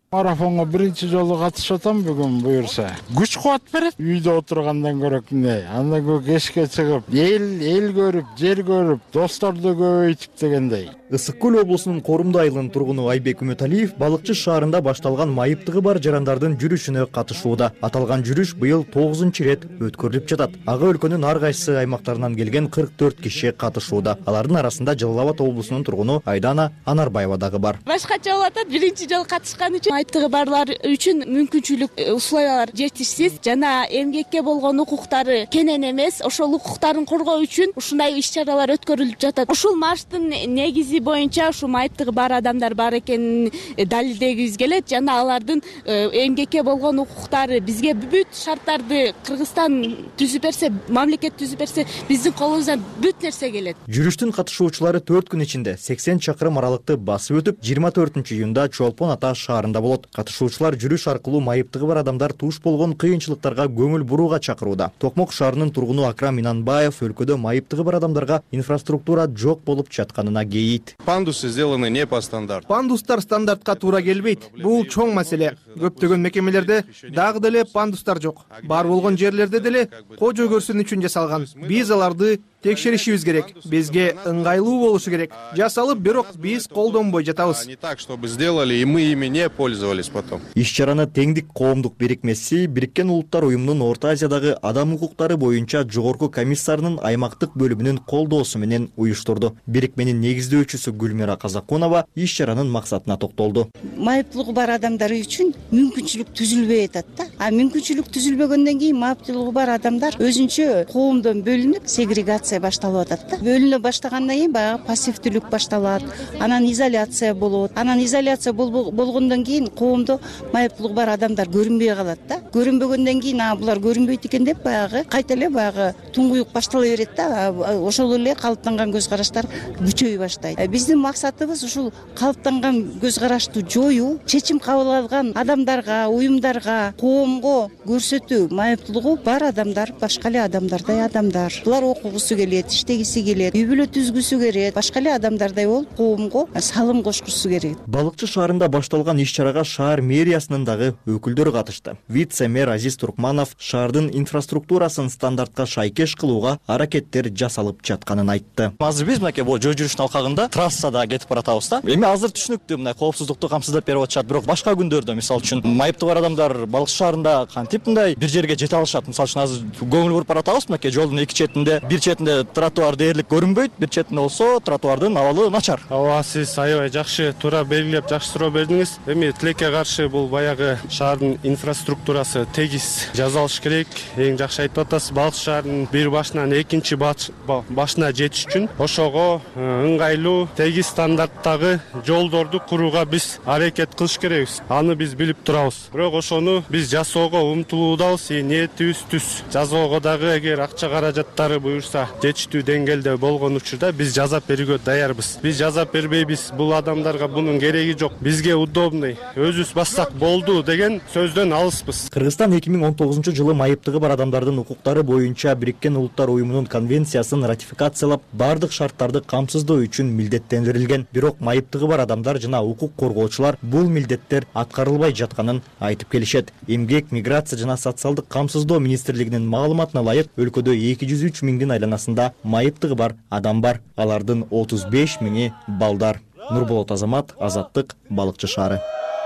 Марафонго биринчи жолу катышып атам бүгүн буюрса. Күч кубат берет. Үйдө отургандан көрө эмне? Андан көк эшикке чыгып, эл эл көрүп, жер көрүп, досторду көбөйтүп дегендей. Ысык көл облусунун Корумду айылынын тургуну Айбек Үмөталиев Балыкчы шаарында башталган майыптыгы бар жарандардын жүрүшүнө катышууда. Аталган жүрүш быйыл тогузунчу ирет өткөрүлүп жатат. Ага өлкөнүн ар кайсы аймактарынан келген кырк төрт киши катышууда. Алардын арасында Жалал Абад облусунун тургуну Айдана Анарбаева дагы бар. Башкача болуп атат. Биринчи жолу катышкан үчүн майыптыгы барлар үчүн мүмкүнчүлүк условиялар жетишсиз жана эмгекке болгон укуктары кенен эмес. Ошол укуктарын коргоо үчүн ушундай иш-чаралар өткөрүлүп жатат. Ушул марштын негизи боюнча ушу майыптыгы бар адамдар бар экенин далилдегибиз келет жана алардын эмгекке болгон укуктары бизге бүт шарттарды Кыргызстан түзүп берсе, мамлекет түзүп берсе, биздин колубуздан бүт нерсе келет. Жүрүштүн катышуучулары төрт күн ичинде сексен чакырым аралыкты басып өтүп, жыйырма төртүнчү июнда Чолпон ата шаарында болот. Катышуучулар жүрүш аркылуу майыптыгы бар адамдар туш болгон кыйынчылыктарга көңүл бурууга чакырууда. Токмок шаарынын тургуну Акрам Инанбаев өлкөдө майыптыгы бар адамдарга инфраструктура жок болуп жатканына кейийт. Пандусы сделаны не по стандарту. Пандустар стандартка туура келбейт. Бул чоң маселе. Көптөгөн мекемелерде дагы деле пандустар жок. Бар болгон жерлерде деле кожо көрсүн үчүн жасалган. Биз аларды текшеришибиз керек. Бизге ыңгайлуу болушу керек. Жасалып, бирок биз колдонбой жатабыз. Не так, чтобы сделали и мы ими не пользовались потом. Иш-чараны Теңдик коомдук бирикмеси Бириккен Улуттар уюмунун Орто Азиядагы адам укуктары боюнча жогорку комиссарынын аймактык бөлүмүнүн колдоосу менен уюштурду. Бирикменин негиздөөчүсү Гүлмира Казакунова иш-чаранын максатына токтолду. Майыптуулугу бар адамдар үчүн мүмкүнчүлүк түзүлбөй атат да. А мүмкүнчүлүк түзүлбөгөндөн кийин майыптуулугу бар адамдар өзүнчө коомдон бөлүнүп сегрегация башталып атат да. Бөлүнө баштагандан кийин баягы пассивдүүлүк башталат, анан изоляция болот. Анан изоляция болгондон кийин коомдо майыптуулугу бар адамдар көрүнбөй калат да. Көрүнбөгөндөн кийин а булар көрүнбөйт экен деп баягы кайта эле баягы туңгуюк баштала берет да. Ошол эле калыптанган көз караштар күчөй баштайт. Биздин максатыбыз ушул калыптанган көз карашты жоюу, чечим кабыл алган адамдарга, уюмдарга, коомго көрсөтүү. Майыптуулугу бар адамдар башка эле адамдардай адамдар. Булар окугусу келет, иштегиси келет, үй бүлө түзгүсү келет, башка эле адамдардай болуп коомго салым кошкусу керек. Балыкчы шаарында башталган иш-чарага шаар мэриясынын дагы өкүлдөрү катышты. Вице-мэр Азиз Туркманов шаардын инфраструктурасын стандартка шайкеш кылууга аракеттер жасалып жатканын айтты. Азыр биз мынакей бул жол жүрүштүн алкагында трассада кетип баратабыз да. Эми азыр түшүнүктүү мындай коопсуздукту камсыздап берип атышат, бирок башка күндөрдө мисалы үчүн майыптыгы бар адамдар Балыкчы шаарында кантип мындай бир жерге жете алышат? Мисалы үчүн азыр көңүл буруп баратабыз, мынакей жолдун эки четинде, бир четинде тротуар дээрлик көрүнбөйт, бир четинде болсо тротуардын абалы начар. Ооба, сиз аябай жакшы туура белгилеп, жакшы суроо бердиңиз. Эми тилекке каршы бул баягы шаардын инфраструктурасы тегиз жасалыш керек. Эң жакшы айтып атасыз, Балыкчы шаарынын бир башынан экинчи башына жетиш үчүн ошого ыңгайлуу, тегиз стандарттагы жолдорду курууга биз аракет кылыш керекбиз. Аны биз билип турабыз. Бирок ошону биз жасоого умтулуудабыз, ниетибиз түз. Жасоого дагы эгер акча каражаттары буюрса, жетиштүү деңгээлде болгон учурда биз жазап берүүгө даярбыз. Биз жазап бербейбиз. Бул адамдарга бунун кереги жок. Бизге удобный, өзүбүз бассак болду деген сөздөн алыспыз. Кыргызстан эки миң он тогузунчу жылы майыптыгы бар адамдардын укуктары боюнча Бириккен Улуттар уюмунун конвенциясын ратификациялап, бардык шарттарды камсыздоо үчүн милдеттендирилген. Бирок майыптыгы бар адамдар жана укук коргоочулар бул милдеттер аткарылбай жатканын айтып келишет. Эмгек, миграция жана социалдык камсыздоо министрлигинин маалыматына ылайык, өлкөдө эки жүз үч миңдин айланасында майыптыгы бар адам бар. Алардын отуз беш миңи балдар. Нурболот Азамат, Азаттык, Балыкчы шаары.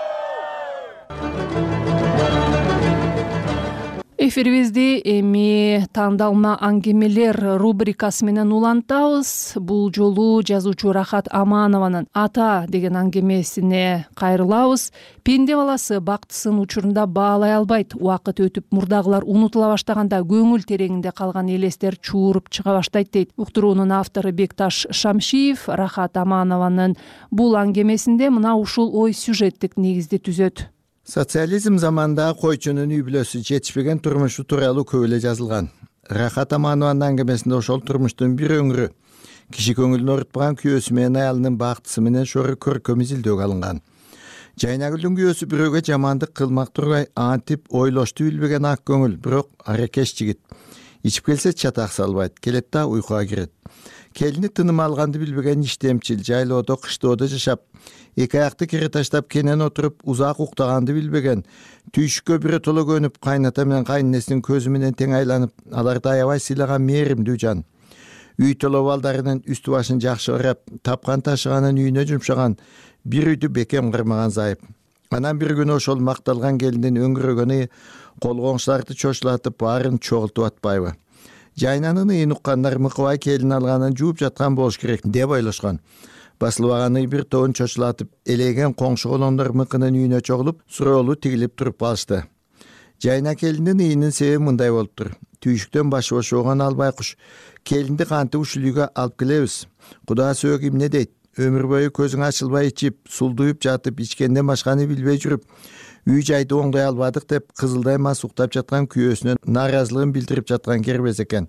Эфирибизди эми тандалма аңгемелер рубрикасы менен улантабыз. Бул жолу жазуучу Рахат Аманованын Ата деген аңгемесине кайрылабыз. Пенде баласы бактысын учурунда баалай албайт. Убакыт өтүп мурдагылар унутула баштаганда көңүл тереңинде калган элестер чууруп чыга баштайт дейт. Уктуруунун автору Бекташ Шамшиев Рахат Аманованын бул аңгемесинде мына ушул ой сюжеттик негизди түзөт. Социализм заманында койчунун үй бүлөсү жетишпеген турмушу тууралуу көп эле жазылган. Рахат Аманованын аңгемесинде ошол турмуштун бир өңүрү киши көңүлүн орутпаган күйөөсү менен аялынын бактысы менен шору көркөм изилдөөгө алынган. Жайнагүлдүн күйөөсү бирөөгө жамандык кылмак турбай антип ойлошту билбеген ак көңүл, бирок аракеш жигит. Ичип келсе чатак салбайт, келет да уйкуга кирет. келини тыным алганды билбеген иштемчил жайлоодо кыштоодо жашап, эки аякты кере таштап кенен отуруп узак уктаганды билбеген, түйшүккө биротоло көнүп кайната менен кайненесинин көзү менен тең айланып, аларды аябай сыйлаган мээримдүү жан. Үй толо балдарынын үстү башын жакшы ырап, тапкан ташыганын үйүнө жумшаган, бир үйдү бекем кырмаган зайып. Анан бир күнү ошол макталган келиндин өңгүрөгөнү колгоңчуларды чочулатып баарын чогултуп атпайбы. Жайнанын ыйын уккандар Мыкыбай келин алганын жууп жаткан болуш керек деп ойлошкон. Басылбаганы бир тобун чочулатып, элеген коңшу колондор Мыкынын үйүнө чогулуп, суроолу тигилип туруп калышты. Жайна келиндин ыйынын себеби мындай болуптур. Түйшүктөн башы бош болгон албай куш келинди кантип ушул үйгө алып келебиз? Куда сөөк эмне дейт? Өмүр бою көзүң ачылбай ичип, сулдуюп жатып, ичкенден башканы билбей жүрүп, үй жайды оңдой албадык деп кызылдай мас уктап жаткан күйөөсүнө нааразылыгын билдирип жаткан кербез экен.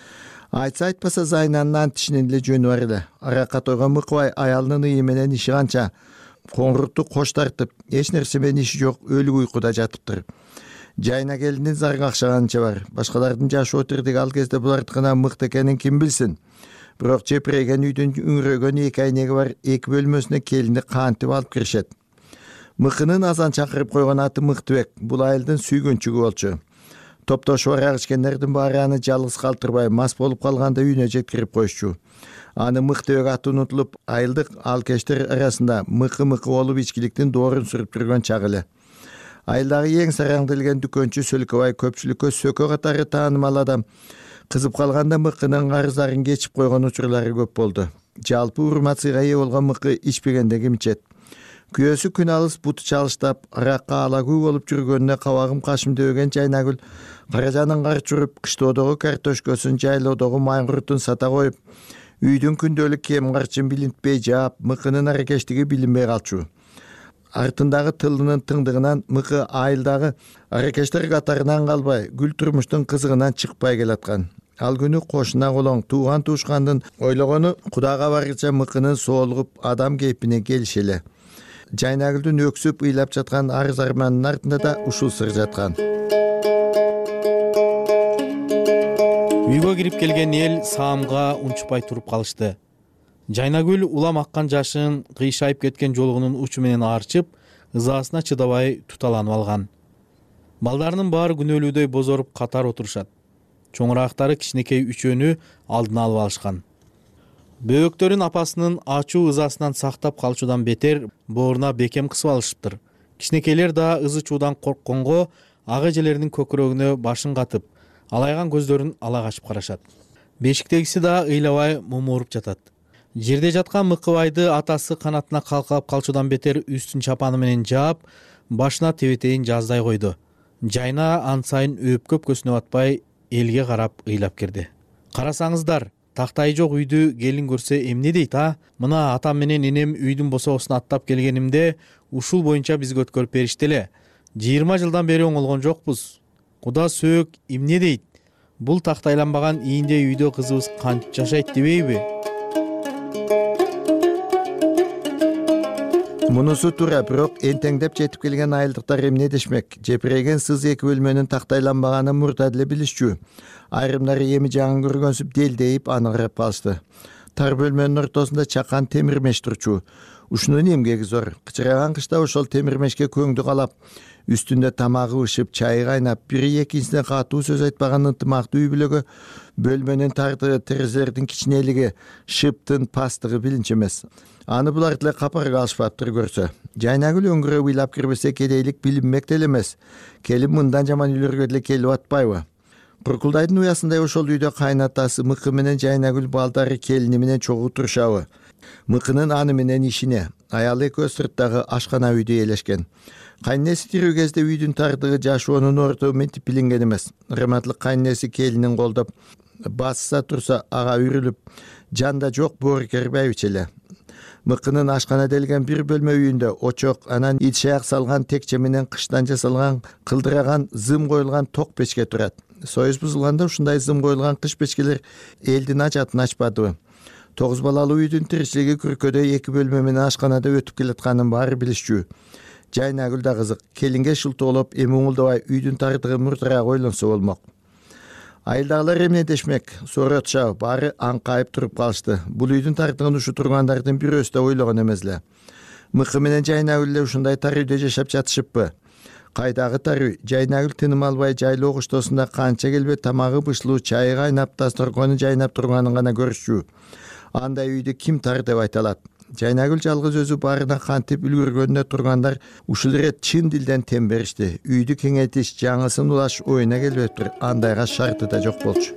Айтса айтпаса Зайнанын антишинин эле жөнү бар эле. Аракка тойгон Мыкыбай аялынын ыйы менен иши канча коңурукту кош тартып, эч нерсе менен иши жок, өлүк уйкуда жатыптыр. Жайна келиндин зар какшаганча бар. Башкалардын жашоо тирдиги ал кезде булардыкынан мыкты экенин ким билсин? Бирок жепиреген үйдүн үңүрөгөн эки айнеги бар эки бөлмөсүнө келинди кантип алып киришет. Мыкынын азан чакырып койгон аты Мыктыбек, бул айылдын сүйгүнчүгү болчу. Топтошу бар ичкендердин баары аны жалгыз калтырбай, мас болуп калганда үйүнө жеткирип коюшчу. Аны Мыктыбек аты унутулуп, айылдык алкештер арасында мыкы-мыкы болуп ичкиликтин доорун сүрүп жүргөн чак эле. Айылдагы эң сараң делген дүкөнчү Сөлкөбай көпчүлүккө сөкө катары таанымал адам. Кызып калганда Мыкынын карыздарын кечип койгон учурлары көп болду. Жалпы урмат-сыйга ээ болгон Мыкы ичпегенде ким ичет? Күйөөсү күн алыс буту чалыштап, аракка алагүй болуп жүргөнүнө кабагым кашым дебеген Жайнагүл каражанын кар чуруп, кыштоодогу картошкосун, жайлоодогу майгуртун сата коюп, үйдүн күндөлүк кем карчын билинтпей жаап, Мыкынын аракештиги билинбей калчу. Артындагы тылынын тыңдыгынан Мыкы айылдагы аракештер катарынан калбай, гүл турмуштун кызыгынан чыкпай келаткан. Ал күнү кошуна колоң тууган туушкандын ойлогону Кудайга баргыча Мыкынын соолугуп адам кейпине келишеле. Жайнагүлдүн өксүп ыйлап жаткан арыз арманынын артында да ушул сыр жаткан. Үйгө кирип келген эл саамга унчупай туруп калышты. Жайнагүл улам аккан жашын кыйшайып кеткен жолугунун учу менен аарчып, ызаасына чыдабай туталанып алган. Балдарынын баары күнөөлүүдөй бозоруп катар отурушат. Чоңураактары кичинекей үчөөнү алдына алып алышкан. Бөөктөрүн апасынын ачуу ызасынан сактап калчудан бетер бооруна бекем кысып алышыптыр. Кичинекейлер да ызы чуудан коркконго ак эжелеринин көкүрөгүнө башын катып, алайган көздөрүн ала качып карашат. Бешиктегиси да ыйлабай мумуруп жатат. Жерде жаткан Мыкыбайды атасы канатына калкалап калчудан бетер үстүн чапаны менен жаап, башына тебетейин жаздай койду. Жайна ан сайын өп көпкөсүнө батпай элге карап ыйлап кирди. Карасаңыздар, тактайы жок үйдү келин көрсө эмне дейт, а? Мына атам менен энем үйдүн босоосун аттап келгенимде ушул боюнча бизге өткөрүп беришти эле. жыйырма жылдан бери оңолгон жокпуз. Куда сөөк эмне дейт? Бул тактайланбаган ийинде үйдө кызыбыз кантип жашайт дебейби? Мунусу туура, бирок энтеңдеп жетип келген айылдыктар эмне дешмек? Жепиреген сыз эки бөлмөнүн тактайланбаганын мурда деле билишчү. Айрымдары эми жаңы көргөнсүп делдейип аны карап калышты. Тар бөлмөнүн ортосунда чакан темир меш турчу. Ушунун эмгеги зор. Кычыраган кышта ошол темир мешке көңдү калап, үстүндө тамагы ышып, чайы кайнап, бири экинчисине катуу сөз айтпаган ынтымактуу үй бүлөгө бөлмөнүн тардыгы, терезелердин кичинелиги, шыптын пастыгы билинчү эмес. Аны булар деле капарга алышпаптыр көрсө. Жайнагүл өңгүрөп ыйлап кирбесе кедейлик билинмек деле эмес. Келин мындан жаман үйлөргө деле келип атпайбы? Куркулдайдын уясындай ошол үйдө кайнатасы Мыкы менен Жайнагүл балдары келини менен чогуу турушабы. Мыкынын аны менен ишине, аялы экөө сырттагы ашкана үйдө элешкен. Кайнеси тирүү кезде үйдүн тардыгы жашоонун орто мынтип билинген эмес. Ырматлык кайнеси келинин колдоп басса турса ага үрүлүп, жанда жок боору кербейбичи эле. Мыкынын ашкана делген бир бөлмө үйүндө очок, анан ит шаяк салган текче менен кыштан жасалган кылдыраган зым коюлган ток печке турат. Союз бузулганда ушундай зым коюлган кыш печкелер элдин ажатын ачпадыбы. Тогуз балалуу үйдүн тиричилиги күркөдө эки бөлмө менен ашканада өтүп келатканын баары билишчү. Жайнагүл да кызык. Келинге шылтоолоп, эми оңулдабай үйдүн тардыгы мурдараак ойлонсо болмок. Айылдагылар эмне дешмек, сооротча баары аңкайып туруп калышты. Бул үйдүн тартыгын ушу тургандардын бирөөсү да ойлогон эмес эле. Мыкы менен Жайнагүл эле ушундай тар үйдө жашап жатышыппы? Кайдагы тар үй? Жайнагүл тыным албай жайлоо коштосунда канча келбе тамагы бышылуу чайы кайнап дасторкону жайнап турганын гана көрүшчү. Андай үйдү ким тар деп айта алат? Жайнагүл жалгыз өзү баарына кантип үлгүргөнүнө тургандар ушул ирет чын дилден тем беришти. Үйдү кеңейтиш, жаңысын улаш оюна келбептир. Андайга шарты да жок болчу.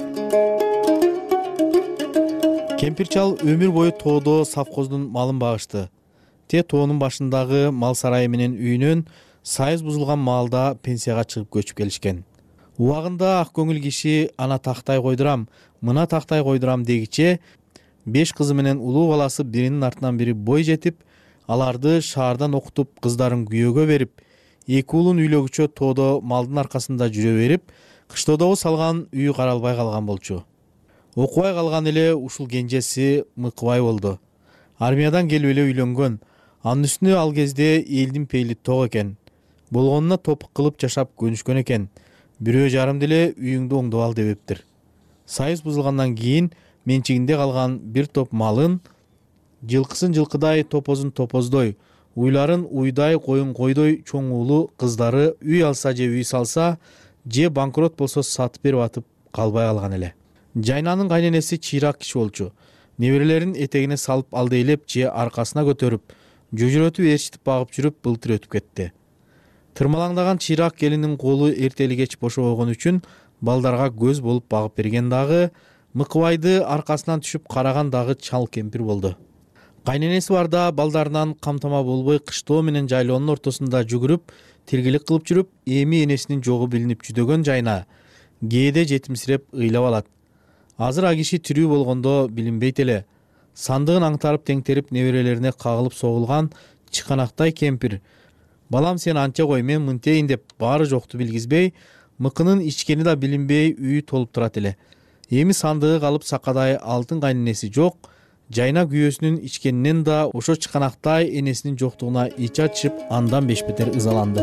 Кемпир чал өмүр бою тоодо совхоздун малын багышты. Те тоонун башындагы мал сарайы менен үйүнөн сайыз бузулган маалда пенсияга чыгып көчүп келишкен. Убагында ак көңүл киши ана тактай койдурам, мына тактай койдурам дегиче беш кызы менен улуу баласы биринин артынан бири бой жетип, аларды шаардан окутуп, кыздарын күйөөгө берип, эки уулун үйлөгүчө тоодо малдын аркасында жүрө берип, кыштоодогу салган үйү каралбай калган болчу. Окубай калган эле ушул кенжеси Мыкыбай болду. Армиядан келип эле үйлөнгөн. Анын үстүнө ал кезде элдин пейли ток экен. Болгонуна топук кылып жашап көнүшкөн экен. Бирөө жарым деле үйүңдү оңдоп ал дебептир. Сайыз бузулгандан кийин менчигинде калган бир топ малын жылкысын жылкыдай, топозун топоздой, уйларын уйдай, коюн койдой чоң уулу кыздары үй алса же үй салса, же банкрот болсо сатып берип атып калбай калган эле. Жайнанын кайненеси чыйрак киши болчу. Неберелерин этегине салып алдейлеп же аркасына көтөрүп, жөжүрөтүп ээрчитип багып жүрүп былтыр өтүп кетти. Тырмалаңдаган чыйрак келинин колу эртели кеч бошобогон үчүн балдарга көз болуп багып берген дагы, Мыкыбайды аркасынан түшүп караган дагы чал кемпир болду. Кайненеси барда балдарынан камтама болбой кыштоо менен жайлоонун ортосунда жүгүрүп, тиргилик кылып жүрүп, эми энесинин жогу билинип жүдөгөн Жайна кээде жетимсиреп ыйлап алат. Азыр а киши тирүү болгондо билинбейт эле. Сандыгын аңтарып теңтерип неберелерине кагылып согулган чыканактай кемпир. Балам сен анча кой, мен мынтейин деп баары жокту билгизбей, мыкынын ичкени да билинбей үйү толуп турат эле. Эми сандыгы калып сакадай алтын кайненеси жок, Жайна күйөөсүнүн ичкенинен да ошо чыканактай энесинин жоктугуна ич ачышып, андан бешбетер ызаланды.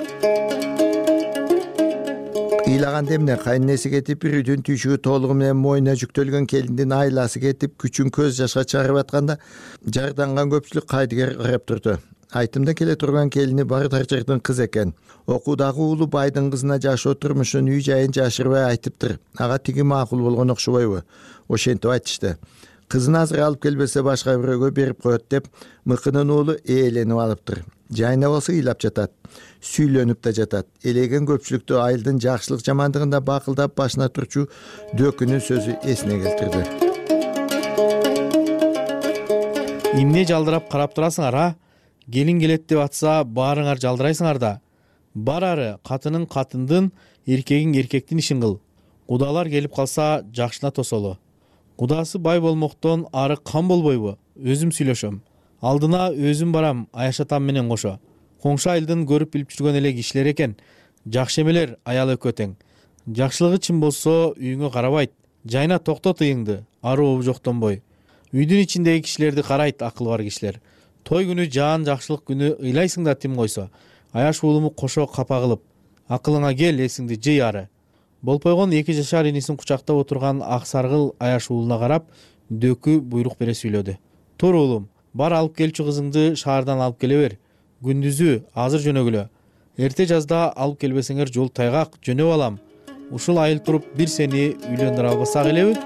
Ыйлаган эмне кайненеси кетип, бир үйдүн түйшүгү толугу менен моюна жүктөлгөн келиндин айласы кетип, күчүн көз жашка чыгарып атканда, жарданган көпчүлүк кайдыгер карап турду. Айтымда келе турган келини бары тарчактын кызы экен. Окуудагы уулу байдын кызына жашоо турмушун, үй жайын жашырбай айтыптыр. Ага тиги макул болгон окшобойбу? Ошентип айтышты. Кызын азыр алып келбесе башка бирөөгө берип коет деп, Мыкынын уулу ээленип алыптыр. Жайна болсо ыйлап жатат, сүйлөнүп да жатат. Элеген көпчүлүктү айылдын жакшылык жамандыгында бакылдап башына турчу дөкүнүн сөзү эсине келтирди. Эмне жалдырап карап турасыңар, а? Келин келет деп атса, баарыңар жалдырайсыңар да. Бар ары, катынын катындын, эркегиң эркектин ишин кыл. Кудалар келип калса, жакшына тосолу. Кудасы бай болмоктон ары кам болбойбу? Өзүм сүйлөшөм. Алдына өзүм барам, Аяшатам менен кошо. Коңшу айылдын көрүп билип жүргөн эле кишилер экен. Жакшы эмелер, аял экөө тең. Жакшылыгы чын болсо, үйүңө карабайт. Жайна токтот ыйыңды, ары обу жоктонбой. Үйдүн ичиндеги кишилерди карайт, акыл бар кишилер. Той күнү, жаан жакшылык күнү ыйлайсың да тим койсо. Аяш уулуму кошо капа кылып, акылыңа кел, эсиңди жый ары. Болпойгон эки жашар инисин кучактап отурган ак саргыл Аяш уулуна карап, дөкү буйрук бере сүйлөдү. Тур уулум, бар алып келчү кызыңды шаардан алып келе бер. Күндүзү азыр жөнөгүлө. Эрте жазда алып келбесеңер жол тайгак, жөнөп алам. Ушул айыл туруп бир сени үйлөндүрө албасак элеби?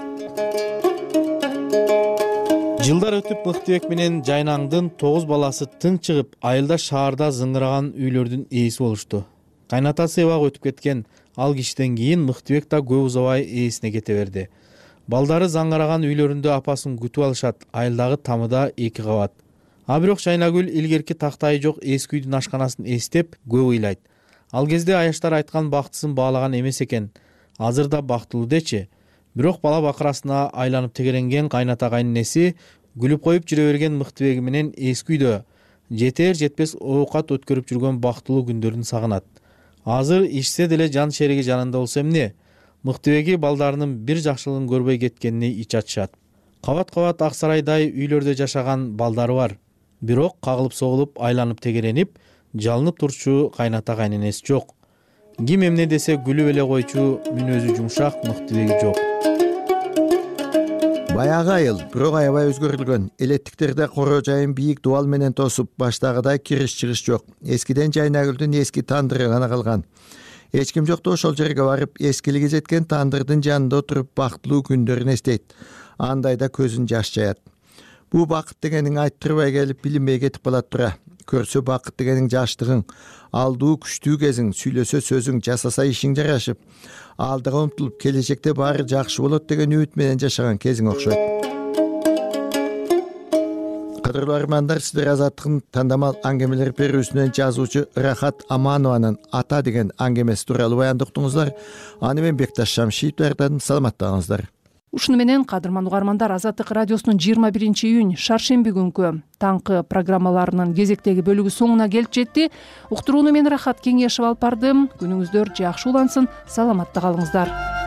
Жылдар өтүп Мыктыбек менен Жайнаңдын тогуз баласы тың чыгып, айылда шаарда зыңгыраган үйлөрдүн ээси болушту. Кайнатасы эбак өтүп кеткен ал кишиден кийин Мыктыбек да көп узабай ээсине кете берди. Балдары заңгыраган үйлөрүндө апасын күтүп алышат, айылдагы тамыда эки кабат. А бирок Жайнагүл илгерки тактайы жок эски үйдүн ашканасын эстеп көп ыйлайт. Ал кезде Аяштар айткан бактысын баалаган эмес экен. Азыр да бактылуу дечи. Бирок бала бакырасына айланып тегеренген кайната кайненеси күлүп коюп жүрө берген Мыктыбеги менен эски үйдө жетер жетпес оокат өткөрүп жүргөн бактылуу күндөрүн сагынат. Азыр ичсе деле жан шериги жанында болсо эмне? Мыктыбеги балдарынын бир жакшылыгын көрбөй кеткенине ич ачышат. Кабат-кабат ак сарайдай үйлөрдө жашаган балдары бар. Бирок кагылып согулуп, айланып тегеренип, жалынып турчу кайната кайненеси жок. ким эмне десе күлүп эле койчу, мүнөзү жумшак, мык тилеги жок. Баягы айыл бирок аябай өзгөрүлгөн. Элеттиктерде коро жайын бийик дубал менен тосуп, баштагыдай кириш чыгыш жок. Эскиден Жайнагүлдүн эски тандыры гана калган. Эч ким жокто ошол жерге барып, эскилиги жеткен тандырдын жанында отуруп бактылуу күндөрүн эстейт. Андайда көзүн жаш жаят. Бул бакыт дегениң айттырбай келип билинбей кетип калат тура. Көрсө бакыт дегениң жаштыгың, алдуу күчтүү кезиң, сүйлөсө сөзүң, жасаса ишиң жарашып, алдыга умтулуп келечекте баары жакшы болот деген үмүт менен жашаган кезиң окшойт. Кадырлуу армандар, сиздер Азаттыктын тандамал аңгемелер берүүсүнөн жазуучу Рахат Аманованын Ата деген аңгемеси тууралуу баянды уктуңуздар. Аны мен Бекташ Шамшиев даярдадым. Саламаттаңыздар. Ушуну менен кадырман угармандар, Азаттык радиосунун жыйырма биринчи июнь шаршемби күнкү таңкы программаларынын кезектеги бөлүгү соңуна келип жетти. Уктурууну мен Рахат Кеңешев алып бардым. Күнүңүздөр жакшы улансын, саламатта калыңыздар.